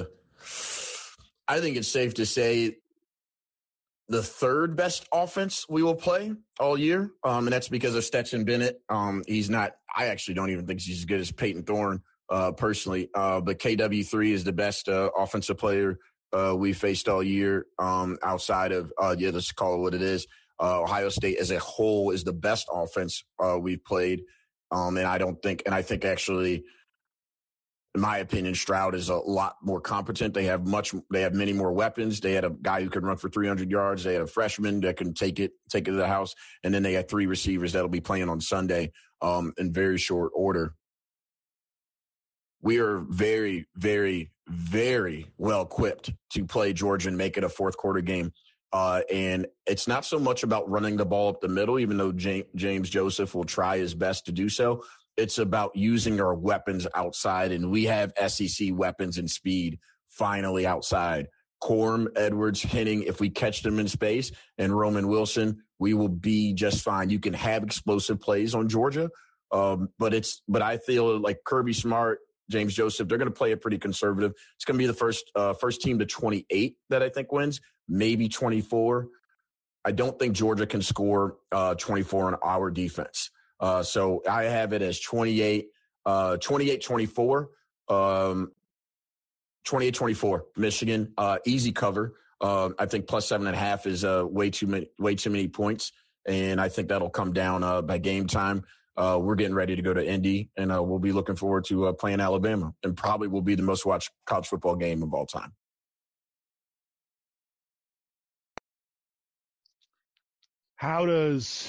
I think it's safe to say, the third best offense we will play all year. And that's because of Stetson Bennett. I actually don't even think he's as good as Peyton Thorne, personally. But KW3 is the best offensive player we faced all year, outside of, let's call it what it is. Ohio State as a whole is the best offense we've played. I think actually, in my opinion, Stroud is a lot more competent. They have many more weapons. They had a guy who can run for 300 yards. They had a freshman that can take it to the house. And then they had 3 receivers that'll be playing on Sunday in very short order. We are very, very, very well equipped to play Georgia and make it a fourth quarter game. And it's not so much about running the ball up the middle, even though James Joseph will try his best to do so. It's about using our weapons outside, and we have SEC weapons and speed finally outside. Corum, Edwards, Henning, if we catch them in space, and Roman Wilson, we will be just fine. You can have explosive plays on Georgia, but I feel like Kirby Smart, James Joseph, they're going to play it pretty conservative. It's going to be the first team to 28 that I think wins, maybe 24. I don't think Georgia can score 24 on our defense. So I have it as 28-24, 28-24, Michigan, easy cover. I think plus 7.5 is way too many points, and I think that'll come down by game time. We're getting ready to go to Indy, and we'll be looking forward to playing Alabama, and probably will be the most watched college football game of all time. How does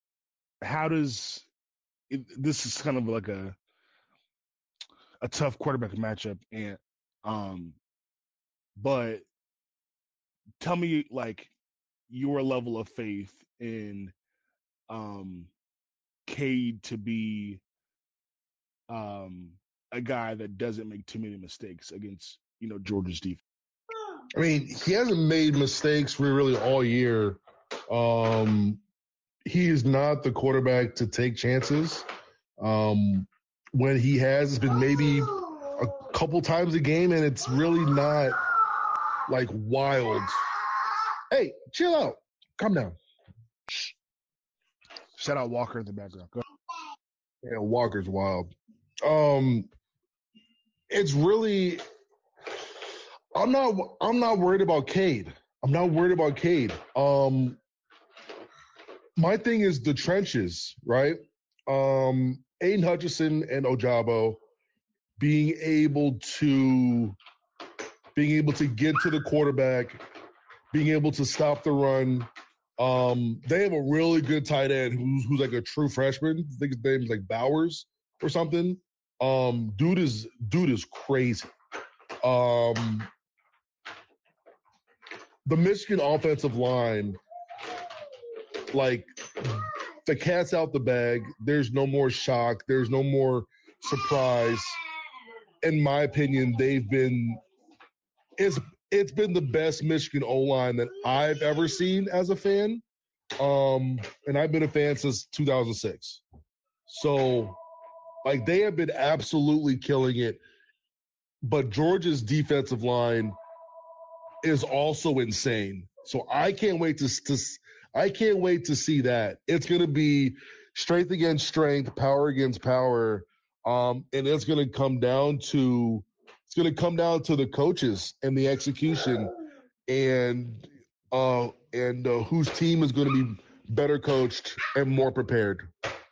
this is kind of like a tough quarterback matchup, and but tell me like your level of faith in Cade to be a guy that doesn't make too many mistakes against Georgia's defense. I mean, he hasn't made mistakes really all year. He is not the quarterback to take chances. When he has, it's been maybe a couple times a game, and it's really not like wild. Hey, chill out. Calm down. Shout out Walker in the background. Go. Yeah, Walker's wild. It's really I'm not worried about Cade. I'm not worried about Cade. My thing is the trenches, right? Aiden Hutchinson and Ojabo being able to get to the quarterback, being able to stop the run. They have a really good tight end who's like a true freshman. I think his name is like Bowers or something. Dude is crazy. The Michigan offensive line, like, the cat's out the bag. There's no more shock. There's no more surprise. In my opinion, it's been the best Michigan O-line that I've ever seen as a fan. And I've been a fan since 2006. So, like, they have been absolutely killing it. But Georgia's defensive line is also insane. So I can't wait to see that. It's going to be strength against strength, power against power, and it's going to come down to the coaches and the execution, and whose team is going to be better coached and more prepared.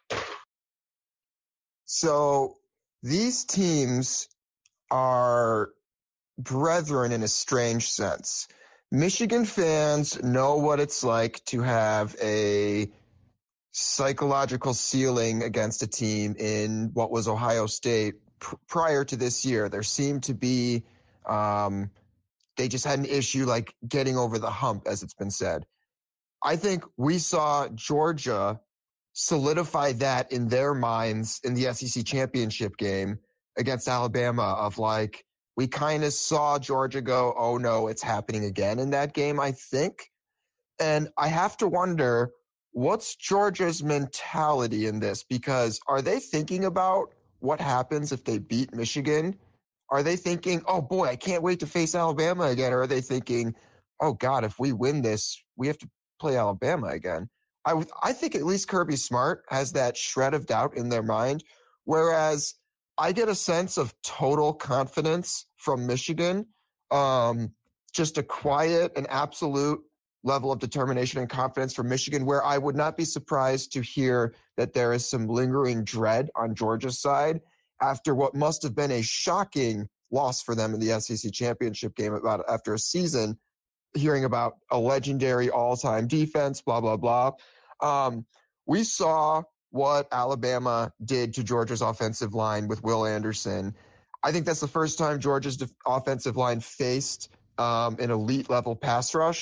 So these teams are brethren in a strange sense. Michigan fans know what it's like to have a psychological ceiling against a team in what was Ohio State prior to this year. There seemed to be they just had an issue like getting over the hump, as it's been said. I think we saw Georgia solidify that in their minds in the SEC championship game against Alabama, of like, we kind of saw Georgia go, oh no, it's happening again in that game, I think. And I have to wonder, what's Georgia's mentality in this? Because are they thinking about what happens if they beat Michigan? Are they thinking, oh boy, I can't wait to face Alabama again? Or are they thinking, oh God, if we win this, we have to play Alabama again? I think at least Kirby Smart has that shred of doubt in their mind, whereas I get a sense of total confidence from Michigan, just a quiet and absolute level of determination and confidence from Michigan, where I would not be surprised to hear that there is some lingering dread on Georgia's side after what must have been a shocking loss for them in the SEC championship game after a season, hearing about a legendary all-time defense, blah, blah, blah. We saw what Alabama did to Georgia's offensive line with Will Anderson. I think that's the first time Georgia's offensive line faced an elite level pass rush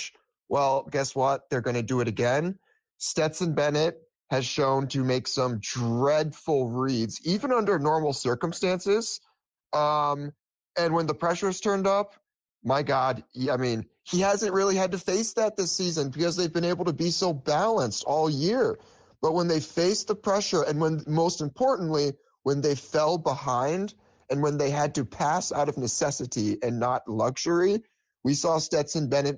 Well, guess what? They're going to do it again. Stetson Bennett has shown to make some dreadful reads, even under normal circumstances. And when the pressure's turned up, my God, he hasn't really had to face that this season because they've been able to be so balanced all year. But when they faced the pressure and most importantly, when they fell behind and when they had to pass out of necessity and not luxury, we saw Stetson Bennett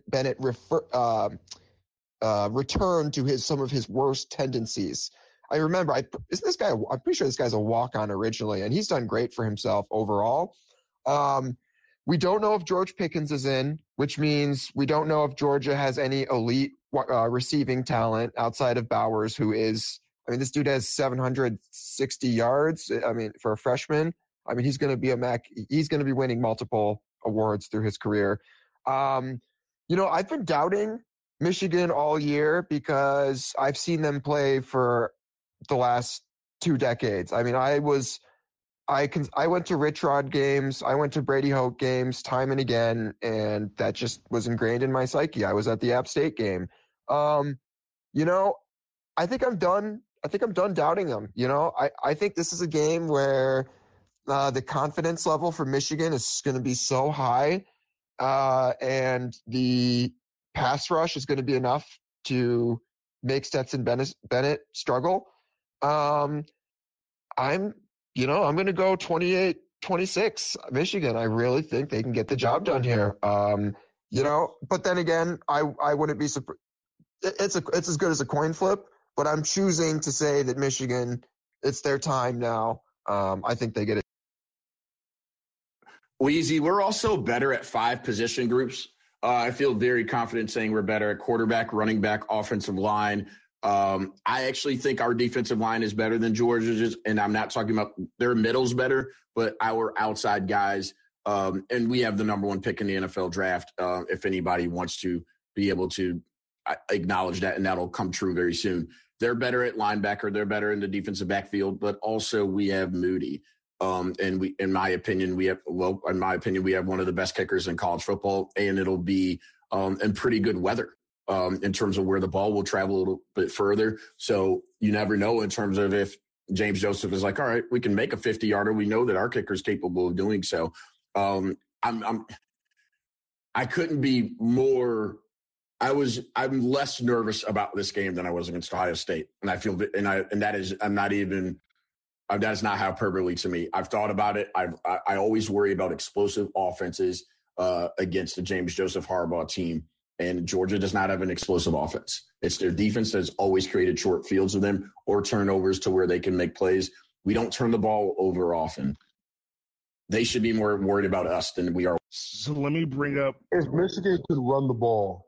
return to some of his worst tendencies. I remember, I'm pretty sure this guy's a walk-on originally, and he's done great for himself overall. We don't know if George Pickens is in, which means we don't know if Georgia has any elite receiving talent outside of Bowers, who is, this dude has 760 yards. For a freshman, he's going to be he's going to be winning multiple awards through his career. I've been doubting Michigan all year because I've seen them play for the last 2 decades. I went to Rich Rod games. I went to Brady Hoke games time and again, and that just was ingrained in my psyche. I was at the App State game. I think I'm done. I think I'm done doubting them. I think this is a game where the confidence level for Michigan is going to be so high, and the pass rush is going to be enough to make Stetson Bennett struggle. I'm going to go 28-26 Michigan. I really think they can get the job done here. But then again, I wouldn't be surprised. It's as good as a coin flip, but I'm choosing to say that Michigan, it's their time now. I think they get it. Weezy, we're also better at 5 position groups. I feel very confident saying we're better at quarterback, running back, offensive line. I actually think our defensive line is better than Georgia's, and I'm not talking about their middle's better, but our outside guys, and we have the number 1 pick in the NFL draft, if anybody wants to be able to acknowledge that, and that'll come true very soon. They're better at linebacker. They're better in the defensive backfield, but also we have Moody. And in my opinion, we have one of the best kickers in college football, and it'll be in pretty good weather in terms of where the ball will travel a little bit further. So you never know in terms of if James Joseph is like, all right, we can make a 50-yarder. We know that our kicker is capable of doing so. I couldn't be more. I'm less nervous about this game than I was against Ohio State, and I feel that is not hyperbole to me. I've thought about it. I always worry about explosive offenses against the James Joseph Harbaugh team, and Georgia does not have an explosive offense. It's their defense that's always created short fields of them or turnovers to where they can make plays. We don't turn the ball over often. They should be more worried about us than we are. So let me bring up. If Michigan can run the ball,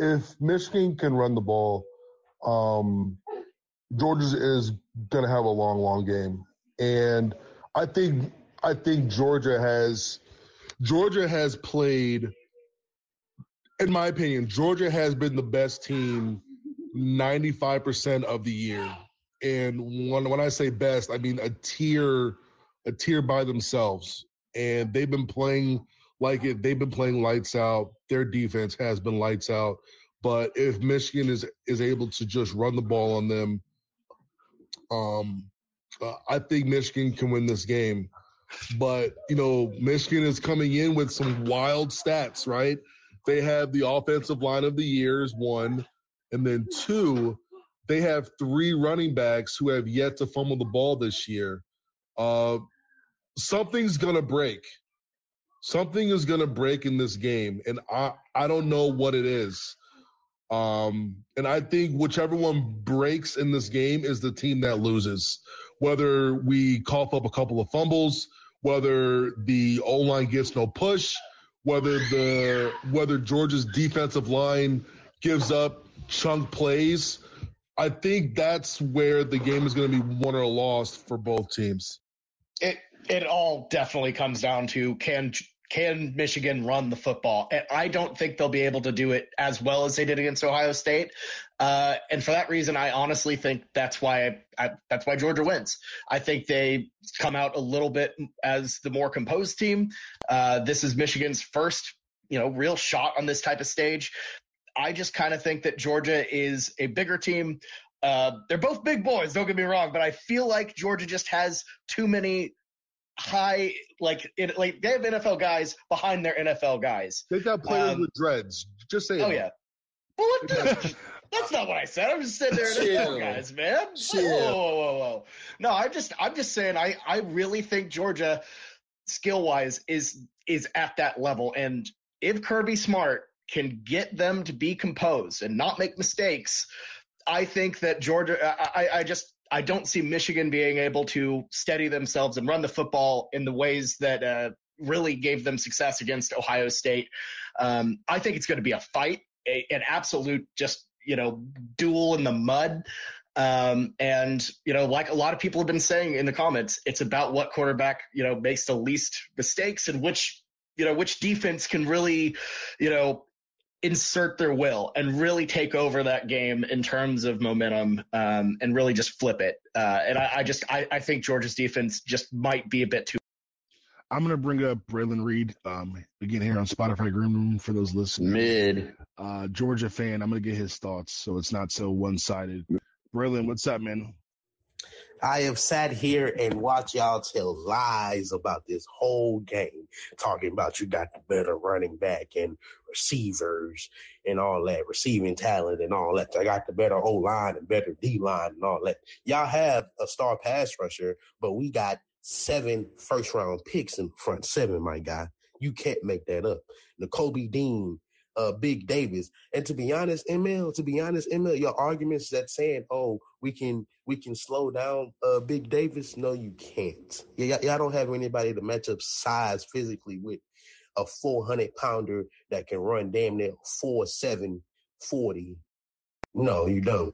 Georgia is going to have a long, long game. And I think Georgia has played, in my opinion, Georgia has been the best team 95% of the year. And when I say best, I mean a tier by themselves. And they've been playing like it. They've been playing lights out. Their defense has been lights out. But if Michigan is able to just run the ball on them, I think Michigan can win this game. But, Michigan is coming in with some wild stats, right? They have the offensive line of the year is 1. And then 2, they have 3 running backs who have yet to fumble the ball this year. Something's going to break. Something is going to break in this game. And I don't know what it is. And I think whichever one breaks in this game is the team that loses. Whether we cough up a couple of fumbles, whether the O-line gets no push, whether Georgia's defensive line gives up chunk plays, I think that's where the game is going to be won or lost for both teams. It all definitely comes down to can Michigan run the football? And I don't think they'll be able to do it as well as they did against Ohio State. And for that reason, I honestly think that's why Georgia wins. I think they come out a little bit as the more composed team. This is Michigan's first, real shot on this type of stage. I just kind of think that Georgia is a bigger team. They're both big boys, don't get me wrong, but I feel like Georgia just has too many high, they have NFL guys behind their NFL guys. They got players with dreads. Just say it. Oh, yeah. Well, that's not what I said. I'm just saying they're NFL guys, man. Whoa. No, I'm just saying I really think Georgia, skill-wise, is at that level. And if Kirby Smart can get them to be composed and not make mistakes, I think that Georgia I don't see Michigan being able to steady themselves and run the football in the ways that really gave them success against Ohio State. I think it's going to be a fight, an absolute just, duel in the mud. And, like a lot of people have been saying in the comments, it's about what quarterback, makes the least mistakes and which defense can really, insert their will and really take over that game in terms of momentum, and really just flip it. And I think Georgia's defense just might be a bit too. I'm going to bring up Braylon Reed again here on Spotify Green Room for those listening. Georgia fan. I'm going to get his thoughts so it's not so one-sided. Braylon, what's up, man? I have sat here and watched y'all tell lies about this whole game, talking about you got the better running back and receivers and all that, receiving talent and all that. I got the better O-line and better D-line and all that. Y'all have a star pass rusher, but we got 7 first-round picks in front 7, my guy. You can't make that up. Nakobe Dean, Big Davis. And to be honest, ML, your arguments that saying, we can slow down Big Davis, no, you can't. Y'all don't have anybody to match up size physically with a 400-pounder that can run damn near 4.7 40. No, you don't.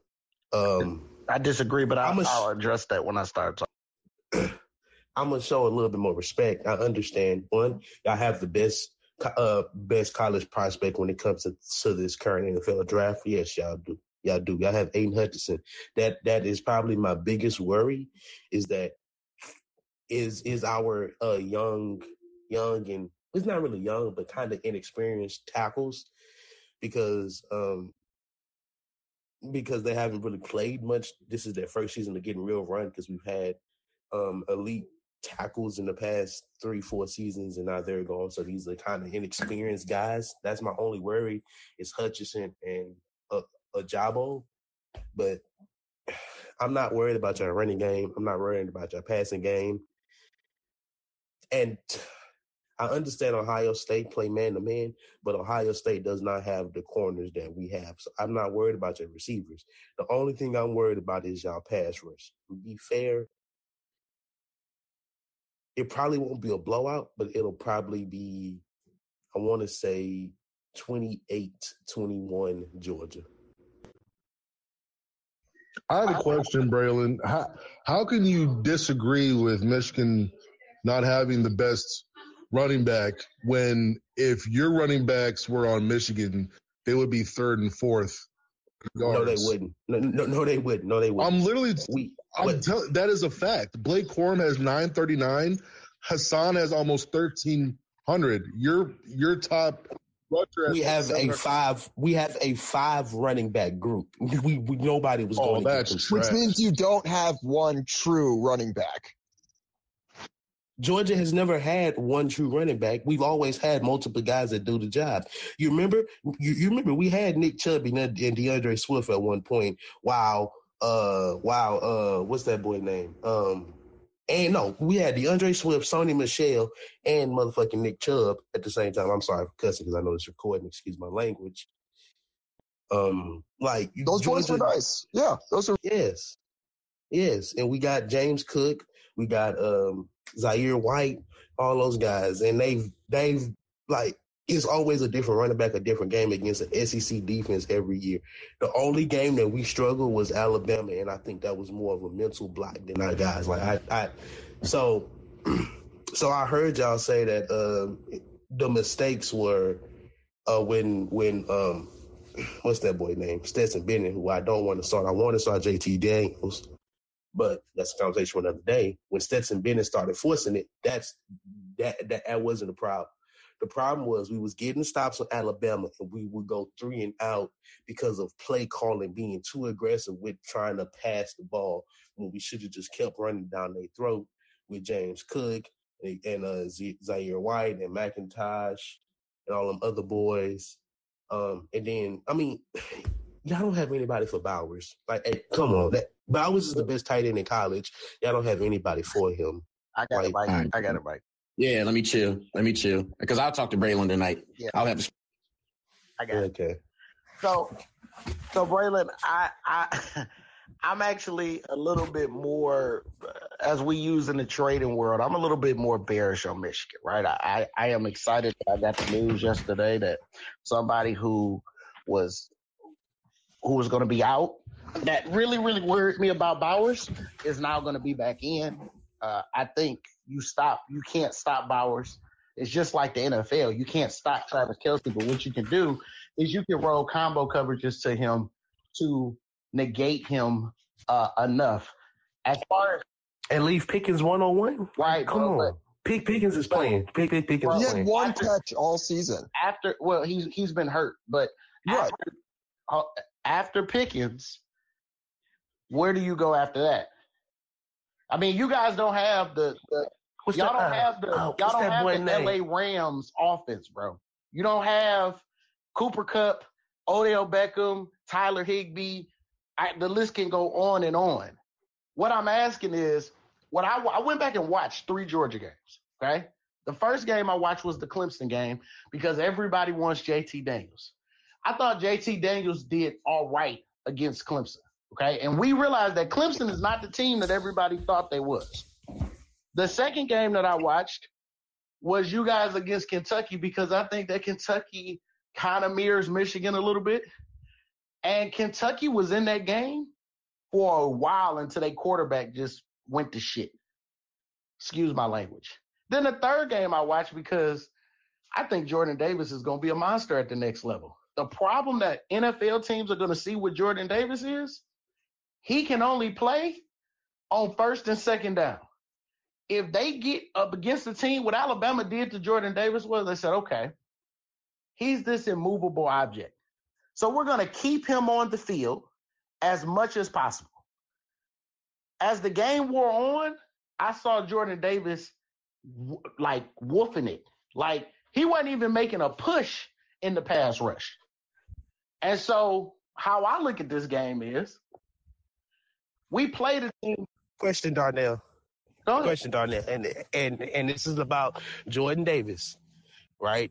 I disagree, but I'll address that when I start talking. I'm going to show a little bit more respect. I understand. One, y'all have the best college prospect when it comes to this current NFL draft. Yes, y'all do. Y'all have Aiden Hutchinson. That is probably my biggest worry is that is our young and it's not really young, but kind of inexperienced tackles because they haven't really played much. This is their first season of getting real run because we've had elite tackles in the past 3-4 seasons, and now they're gone. So these are kind of inexperienced guys. That's my only worry is Hutchinson and Ajabo. But I'm not worried about your running game. I'm not worried about your passing game. And I understand Ohio State play man-to-man, but Ohio State does not have the corners that we have. So I'm not worried about your receivers. The only thing I'm worried about is y'all pass rush. To be fair, it probably won't be a blowout, but it'll probably be, I want to say, 28-21 Georgia. I have a question, Braylon. How can you disagree with Michigan not having the best running back when if your running backs were on Michigan, they would be 3rd and 4th yards? No, they wouldn't. No, they wouldn't. No, they wouldn't. I'm literally that is a fact. Blake Corum has 939. Hassan has almost 1,300. Your top rusher. We have a 5 running back group. We nobody was going to get them. Which means you don't have one true running back. Georgia has never had one true running back. We've always had multiple guys that do the job. You remember? You remember we had Nick Chubb and DeAndre Swift at one point. Wow. What's that boy name? And no, we had DeAndre Swift, Sony Michel, and motherfucking Nick Chubb at the same time. I'm sorry for cussing because I know it's recording. Excuse my language. Those boys were nice. Yeah, those are. Yes, and we got James Cook. We got Zaire White. All those guys, and they've it's always a different running back, a different game against an SEC defense every year. The only game that we struggled was Alabama, and I think that was more of a mental block than our guys. So I heard y'all say that the mistakes were when what's that boy name? Stetson Bennett, who I don't want to start. I want to start JT Daniels, but that's a conversation for another day. When Stetson Bennett started forcing it, that wasn't a problem. The problem was we was getting stops on Alabama, and we would go 3 and out because of play calling being too aggressive with trying to pass the ball when we should have just kept running down their throat with James Cook and Zaire White and McIntosh and all them other boys. And then, I mean, y'all don't have anybody for Bowers. Like, hey, come on. Bowers is the best tight end in college. Y'all don't have anybody for him. I got it, Mike. Right. I got it, Mike. Yeah, let me chill. Because I'll talk to Braylon tonight. Yeah. I'll have to. I got it. Okay. So Braylon, I'm actually a little bit more, as we use in the trading world, I'm a little bit more bearish on Michigan, right? I am excited that I got the news yesterday that somebody who was going to be out, that really, really worried me about Bowers, is now going to be back in. I think you can't stop Bowers. It's just like the NFL. You can't stop Travis Kelce, but what you can do is you can roll combo coverages to him to negate him enough. As far as and leave Pickens 1-on-1. Right, come on. Pickens is playing. Pickens he is had playing. one catch all season. He's been hurt, but right. After Pickens, where do you go after that? I mean, you guys don't have the LA Rams offense, bro. You don't have Cooper Kupp, Odell Beckham, Tyler Higbee. The list can go on and on. What I'm asking is, I went back and watched 3 Georgia games, okay? The first game I watched was the Clemson game because everybody wants JT Daniels. I thought JT Daniels did all right against Clemson, okay? And we realized that Clemson is not the team that everybody thought they was. The second game that I watched was you guys against Kentucky because I think that Kentucky kind of mirrors Michigan a little bit. And Kentucky was in that game for a while until their quarterback just went to shit. Excuse my language. Then the third game I watched because I think Jordan Davis is going to be a monster at the next level. The problem that NFL teams are going to see with Jordan Davis is he can only play on first and second down. If they get up against the team, what Alabama did to Jordan Davis was they said, okay, he's this immovable object. So we're going to keep him on the field as much as possible. As the game wore on, I saw Jordan Davis woofing it. Like he wasn't even making a push in the pass rush. And so how I look at this game is we played a team. Question, Darnell. Question, Darnell. And this is about Jordan Davis, right?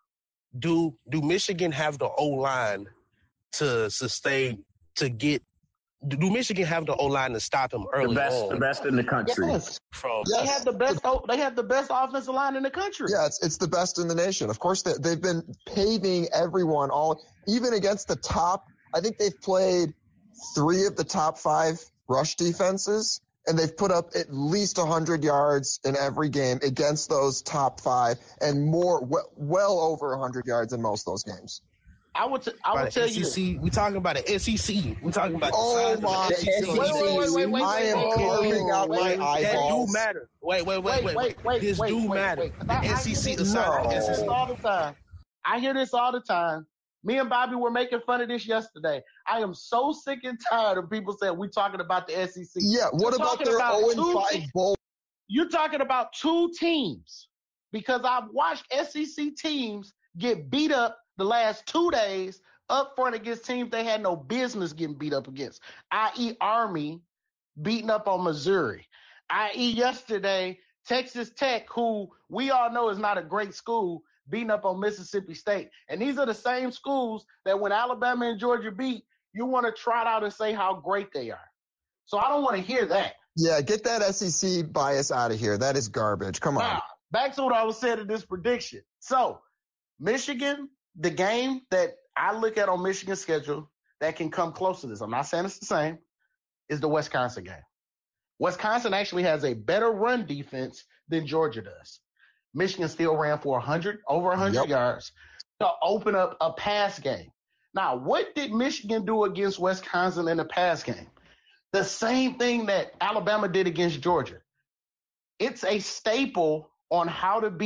Do Michigan have the O-line to sustain, to get – do Michigan have the O-line to stop him early on? The best in the country. Yes. They have the best offensive line in the country. Yeah, it's the best in the nation. Of course, they've been paving everyone even against the top. I think they've played 3 of the top 5 rush defenses, and they've put up at least 100 yards in every game against those top 5 and more, well over 100 yards in most of those games. I would tell you. We talking about the SEC. We talking about the my SEC. Wait, I am carving out my eyeballs. That do matter. Wait. This do matter. The SEC aside the SEC. All the time. I hear this all the time. Me and Bobby were making fun of this yesterday. I am so sick and tired of people saying we're talking about the SEC. Yeah, what about their 0-5 bowl? You're talking about 2 teams because I've watched SEC teams get beat up the last 2 days up front against teams they had no business getting beat up against, i.e. Army beating up on Missouri, i.e. yesterday Texas Tech, who we all know is not a great school, beating up on Mississippi State. And these are the same schools that when Alabama and Georgia beat, you want to trot out and say how great they are. So I don't want to hear that. Yeah, get that SEC bias out of here. That is garbage. Come on. Now, back to what I was saying in this prediction. So, Michigan, the game that I look at on Michigan's schedule that can come close to this, I'm not saying it's the same, is the Wisconsin game. Wisconsin actually has a better run defense than Georgia does. Michigan still ran for over 100 yards to open up a pass game. Now, what did Michigan do against Wisconsin in the pass game? The same thing that Alabama did against Georgia. It's a staple on how to beat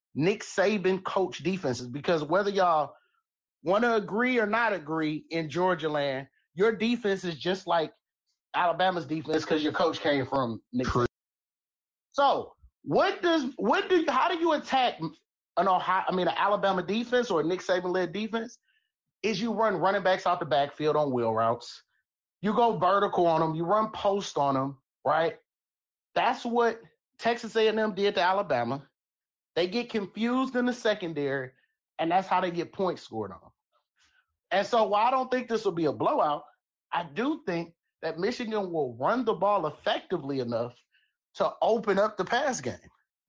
Nick Saban coach defenses, because whether y'all want to agree or not agree in Georgia land, your defense is just like Alabama's defense because your coach came from Nick Saban. So how do you attack an Alabama defense or a Nick Saban led defense? Is you run running backs out the backfield on wheel routes. You go vertical on them. You run post on them, right? That's what Texas A&M did to Alabama. They get confused in the secondary, and that's how they get points scored on. And so while I don't think this will be a blowout, I do think that Michigan will run the ball effectively enough to open up the pass game.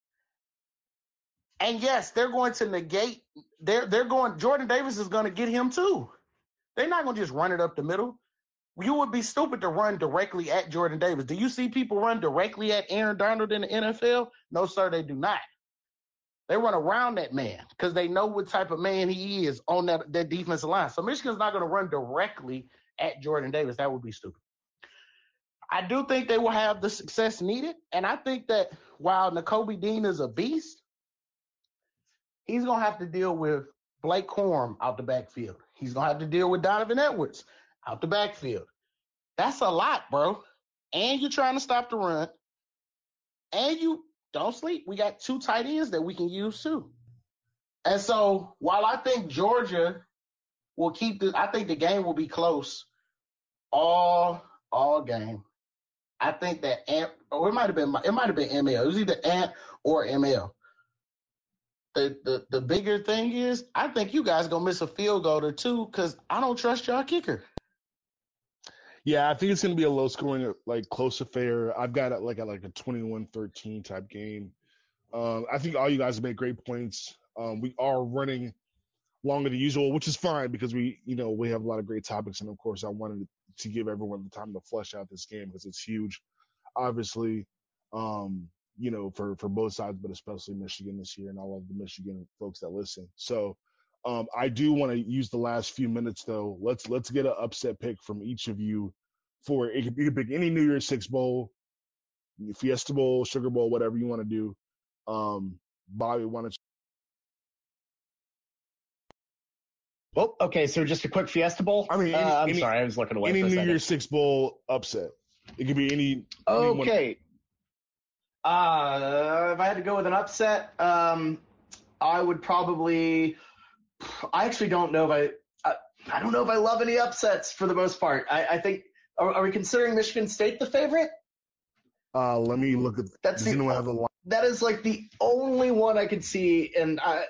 And yes, they're going to negate. Jordan Davis is going to get him too. They're not going to just run it up the middle. You would be stupid to run directly at Jordan Davis. Do you see people run directly at Aaron Donald in the NFL? No, sir, they do not. They run around that man because they know what type of man he is on that defensive line. So Michigan's not going to run directly at Jordan Davis. That would be stupid. I do think they will have the success needed. And I think that while Nakobe Dean is a beast, he's going to have to deal with Blake Corum out the backfield. He's going to have to deal with Donovan Edwards out the backfield. That's a lot, bro. And you're trying to stop the run. And you don't sleep. We got 2 tight ends that we can use too. And so while I think Georgia will I think the game will be close all game. I think that it might have been ML. It was either Ant or ML. The bigger thing is, I think you guys gonna miss a field goal or two because I don't trust y'all kicker. Yeah, I think it's gonna be a low scoring, like close affair. I've got it like a 21-13 type game. I think all you guys have made great points. We are running longer than usual, which is fine because we have a lot of great topics, and of course, I wanted to give everyone the time to flesh out this game because it's huge, obviously. For both sides, but especially Michigan this year and all of the Michigan folks that listen. So I do want to use the last few minutes, though. Let's get an upset pick from each of you for you can pick any New Year's Six bowl, Fiesta Bowl, Sugar Bowl, whatever you want to do. Bobby, why don't you? Oh, okay. So just a quick Fiesta Bowl. I mean, I'm sorry, I was looking away. Any for a New second. Year's Six bowl upset. It could be any. Okay. If I had to go with an upset, I would probably. I actually don't know if I don't know if I love any upsets for the most part. I think. Are we considering Michigan State the favorite? Let me look at. That's the. Anyone have the line? That is like the only one I could see, and I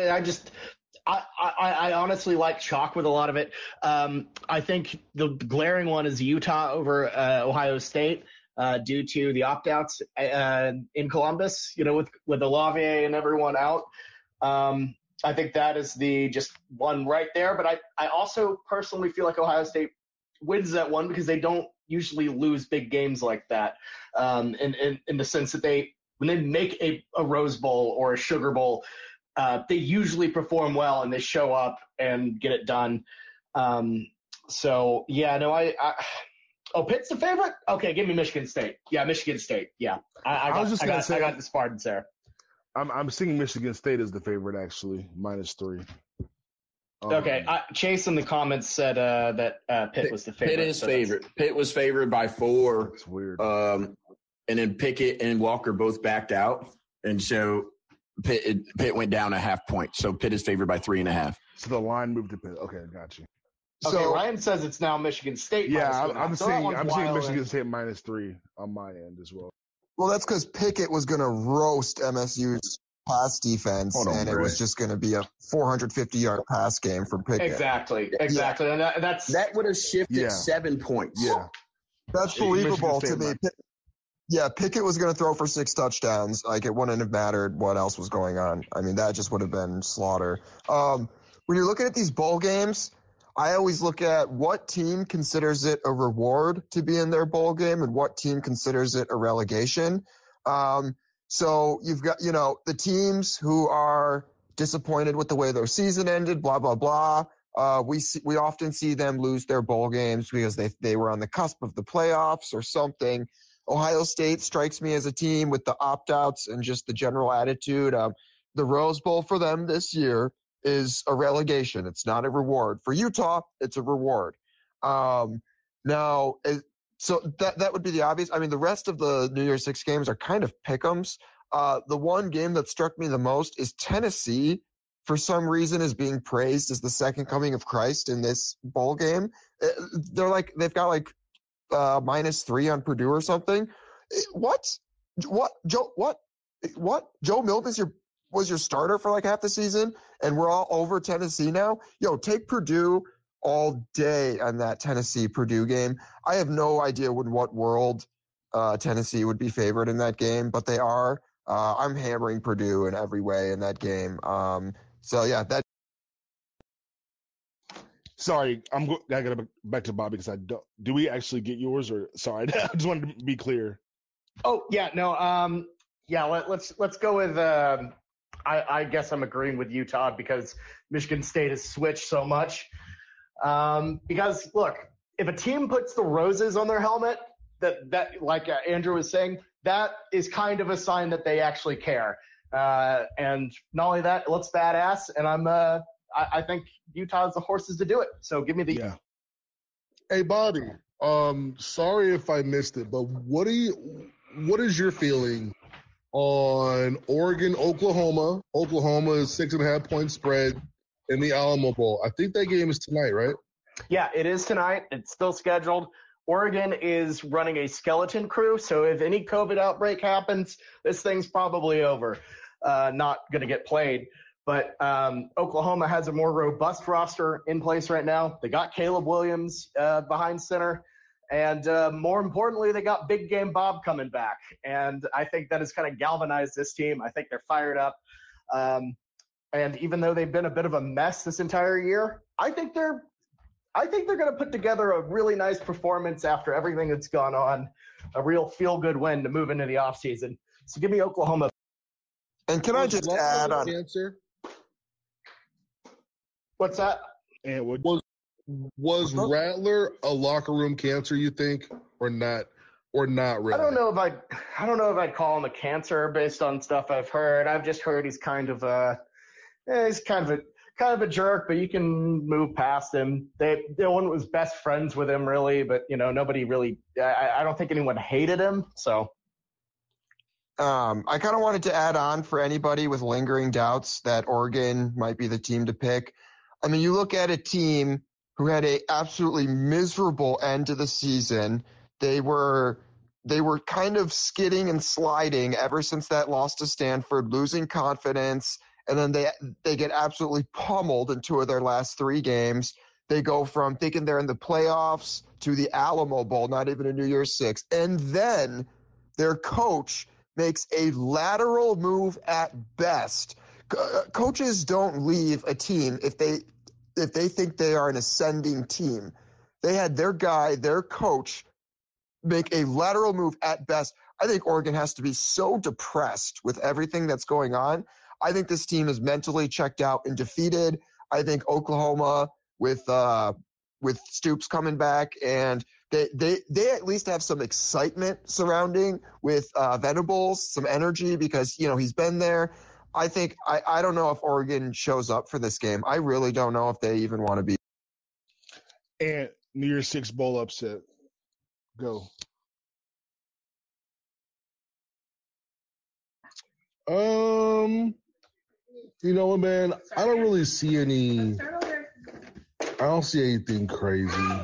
honestly like chalk with a lot of it. I think the glaring one is Utah over Ohio State due to the opt-outs in Columbus, with Olave and everyone out. I think that is the just one right there. But I also personally feel like Ohio State wins that one because they don't usually lose big games like that in the sense that when they make a Rose Bowl or a Sugar Bowl, they usually perform well and they show up and get it done. Pitt's the favorite? Okay, give me Michigan State. Yeah, Michigan State. Yeah, I got the Spartans there. I'm seeing Michigan State as the favorite, actually, -3. Okay, Chase in the comments said that Pitt was the favorite. Pitt is favorite. Pitt was favored by 4. That's weird. And then Pickett and Walker both backed out, and so Pitt went down a half point. So Pitt is favored by 3.5. So the line moved to Pitt. Okay, got you. Okay, so Ryan says it's now Michigan State. Yeah, I'm seeing Michigan State -3 on my end as well. Well, that's because Pickett was going to roast MSU's pass defense, it was just going to be a 450-yard pass game for Pickett. Exactly. And that would have shifted 7 points. Yeah, that's believable to me. Yeah, Pickett was going to throw for 6 touchdowns. Like, it wouldn't have mattered what else was going on. I mean, that just would have been slaughter. When you're looking at these bowl games, I always look at what team considers it a reward to be in their bowl game and what team considers it a relegation. So you've got, the teams who are disappointed with the way their season ended, blah, blah, blah. We often see them lose their bowl games because they were on the cusp of the playoffs or something. Ohio State strikes me as a team with the opt-outs and just the general attitude. the Rose Bowl for them this year is a relegation. It's not a reward. For Utah, it's a reward. So that would be the obvious. I mean, the rest of the New Year's Six games are kind of pick'ems. The one game that struck me the most is Tennessee, for some reason, is being praised as the second coming of Christ in this bowl game. They've got -3 on Purdue or something. What? Joe Milton was your starter for like half the season, and we're all over Tennessee now? Yo, take Purdue all day on that Tennessee-Purdue game. I have no idea in what world Tennessee would be favored in that game, but they are. I'm hammering Purdue in every way in that game. Sorry, I gotta go back to Bobby because I don't. Do we actually get yours or sorry? I just wanted to be clear. Oh yeah, no. Let's go with. I guess I'm agreeing with you, Todd, because Michigan State has switched so much. Because look, if a team puts the roses on their helmet, that like Andrew was saying, that is kind of a sign that they actually care. And not only that, it looks badass. And I think Utah has the horses to do it. So give me the. Yeah. Hey Bobby, sorry if I missed it, but what is your feeling on Oregon, Oklahoma? Oklahoma is 6.5 point spread in the Alamo Bowl. I think that game is tonight, right? Yeah, it is tonight. It's still scheduled. Oregon is running a skeleton crew, so if any COVID outbreak happens, this thing's probably over. Not going to get played. But Oklahoma has a more robust roster in place right now. They got Caleb Williams behind center. And more importantly, they got Big Game Bob coming back. And I think that has kind of galvanized this team. I think they're fired up. And even though they've been a bit of a mess this entire year, I think they're going to put together a really nice performance after everything that's gone on, a real feel-good win to move into the offseason. So give me Oklahoma. And can I just add on? Answer? What's that? And was Rattler a locker room cancer, you think, or not really? I don't know if I'd call him a cancer based on stuff I've heard. I've just heard he's kind of a jerk, but you can move past him. No one was best friends with him really, but nobody really. I don't think anyone hated him. So. I kind of wanted to add on for anybody with lingering doubts that Oregon might be the team to pick. I mean, you look at a team who had a absolutely miserable end to the season. They were kind of skidding and sliding ever since that loss to Stanford, losing confidence, and then they get absolutely pummeled in 2 of their last 3 games. They go from thinking they're in the playoffs to the Alamo Bowl, not even a New Year's Six. And then their coach makes a lateral move at best. Coaches don't leave a team if they think they are an ascending team. They had their coach, make a lateral move at best. I think Oregon has to be so depressed with everything that's going on. I think this team is mentally checked out and defeated. I think Oklahoma with Stoops coming back and they at least have some excitement surrounding with Venables, some energy because he's been there. I think I don't know if Oregon shows up for this game. I really don't know if they even want to be. And New Year's Six bowl upset. Go. You know what, man? I don't really see any. I don't see anything crazy.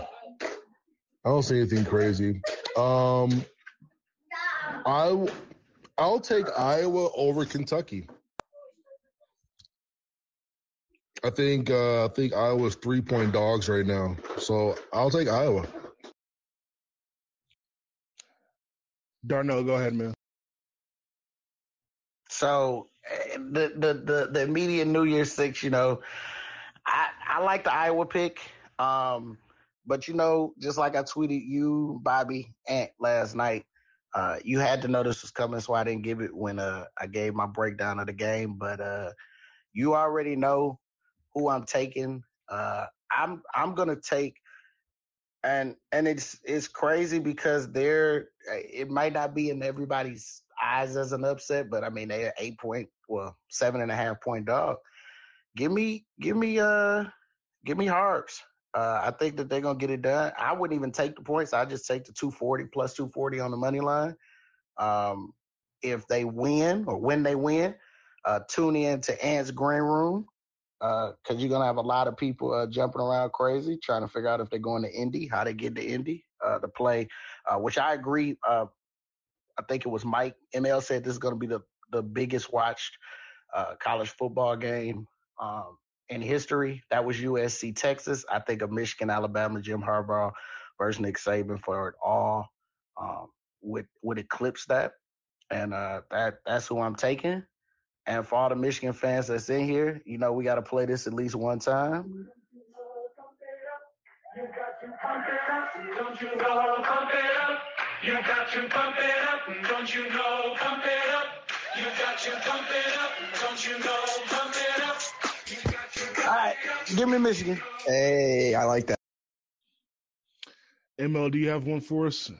I'll take Iowa over Kentucky. I think Iowa's 3-point dogs right now, so I'll take Iowa. Darnell, go ahead, man. So the immediate New Year's Six, I like the Iowa pick, but just like I tweeted you, Bobby, Ant last night, you had to know this was coming, so I didn't give it when I gave my breakdown of the game. But you already know who I'm taking. I'm gonna take And it's crazy because it might not be in everybody's eyes as an upset, but I mean they're 7.5 point dog. Give me Harps. I think that they're gonna get it done. I wouldn't even take the points. I just take the 240 plus 240 on the money line. If they win or when they win, tune in to Ant's Green Room. Because you're going to have a lot of people jumping around crazy, trying to figure out if they're going to Indy, how they get to Indy to play, which I agree. I think it was Mike ML said this is going to be the biggest watched college football game in history. That was USC, Texas. I think of Michigan, Alabama, Jim Harbaugh versus Nick Saban for it all would eclipse that. And that's who I'm taking. And for all the Michigan fans that's in here, you know we got to play this at least one time. You got to pump it up, don't you know? Pump it up. You got to pump it up, don't you know? Pump it up. You got to pump it up, don't you know? Pump it up. You got to all right, give me Michigan. Hey, I like that. ML, do you have one for us?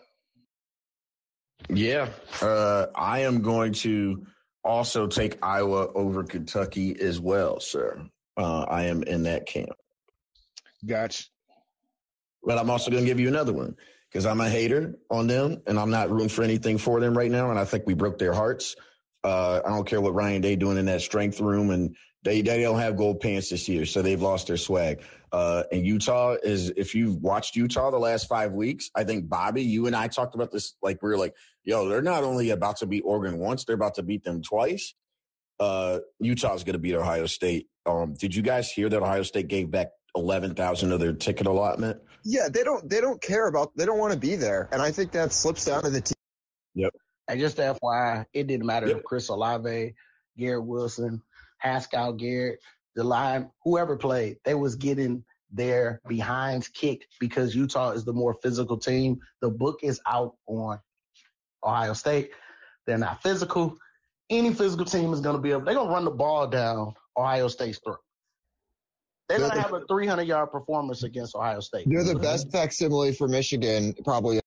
Yeah, I am going to also take Iowa over Kentucky as well, sir. I am in that camp. Gotcha. But I'm also going to give you another one because I'm a hater on them, and I'm not rooting for anything for them right now, and I think we broke their hearts. I don't care what Ryan Day doing in that strength room, and they don't have gold pants this year, so they've lost their swag. And Utah if you've watched Utah the last 5 weeks, I think, Bobby, you and I talked about this, like we were like, yo, they're not only about to beat Oregon once, they're about to beat them twice. Utah's going to beat Ohio State. Did you guys hear that Ohio State gave back 11,000 of their ticket allotment? Yeah, they don't care about, they don't want to be there. And I think that slips down to the team. Yep. And just FYI, it didn't matter if Chris Olave, Garrett Wilson, Haskell Garrett, the line, whoever played, they was getting their behinds kicked because Utah is the more physical team. The book is out on Ohio State. They're not physical. Any physical team is going to be able, they're going to run the ball down Ohio State's throat. They're going to have a 300-yard performance against Ohio State. They're the best facsimile for Michigan, probably.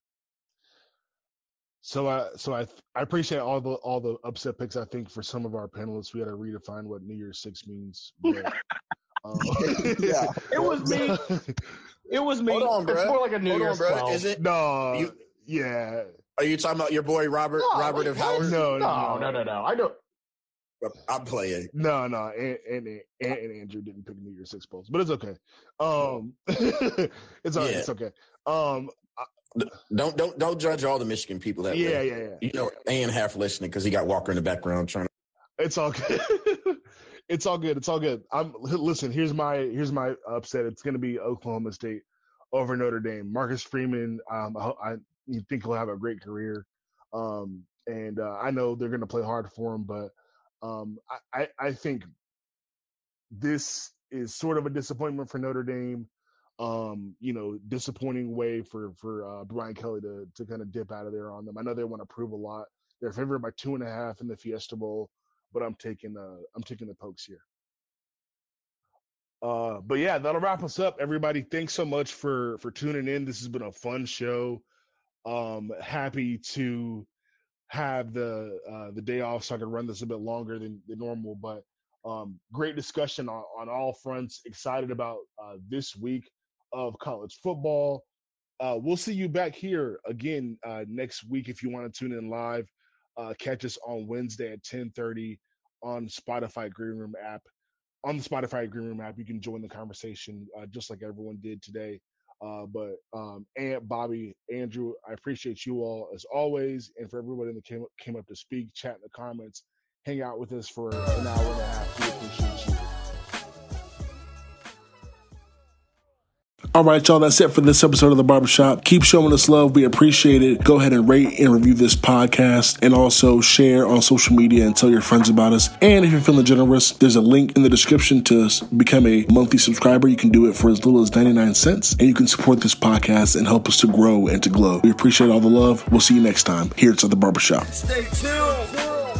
So I appreciate all the upset picks. I think for some of our panelists, we got to redefine what New Year's 6 means. But, yeah, it was me. It was me. Hold on, bro. It's more like a New Year's 12. Is it? No. Yeah. Are you talking about your boy Robert of Howard? No. I don't. I'm playing. No. And Andrew didn't pick New Year's 6 polls, but it's okay. It's all right. Yeah. It's okay. Don't judge all the Michigan people that way. Yeah. You know, and half listening because he got Walker in the background trying to. It's all good. It's all good. Listen. Here's my upset. It's going to be Oklahoma State over Notre Dame. Marcus Freeman. I think he'll have a great career. And I know they're going to play hard for him, but I think this is sort of a disappointment for Notre Dame. Disappointing way for Brian Kelly to kind of dip out of there on them. I know they want to prove a lot. They're favored by 2.5 in the Fiesta Bowl, but I'm taking the Pokes here. But yeah, that'll wrap us up. Everybody, thanks so much for tuning in. This has been a fun show. Happy to have the day off so I can run this a bit longer than normal, but great discussion on all fronts. Excited about this week of college football. We'll see you back here again next week if you want to tune in live. Catch us on Wednesday at 10:30 on Spotify Green Room app. On the Spotify Green Room app, you can join the conversation just like everyone did today. But Ant, Bobby, Andrew, I appreciate you all as always, and for everybody that came up to speak, chat in the comments, hang out with us for an hour and a half. We appreciate you. All right, y'all, that's it for this episode of The Barbershop. Keep showing us love. We appreciate it. Go ahead and rate and review this podcast and also share on social media and tell your friends about us. And if you're feeling generous, there's a link in the description to become a monthly subscriber. You can do it for as little as 99 cents, and you can support this podcast and help us to grow and to glow. We appreciate all the love. We'll see you next time here at The Barbershop. Stay tuned.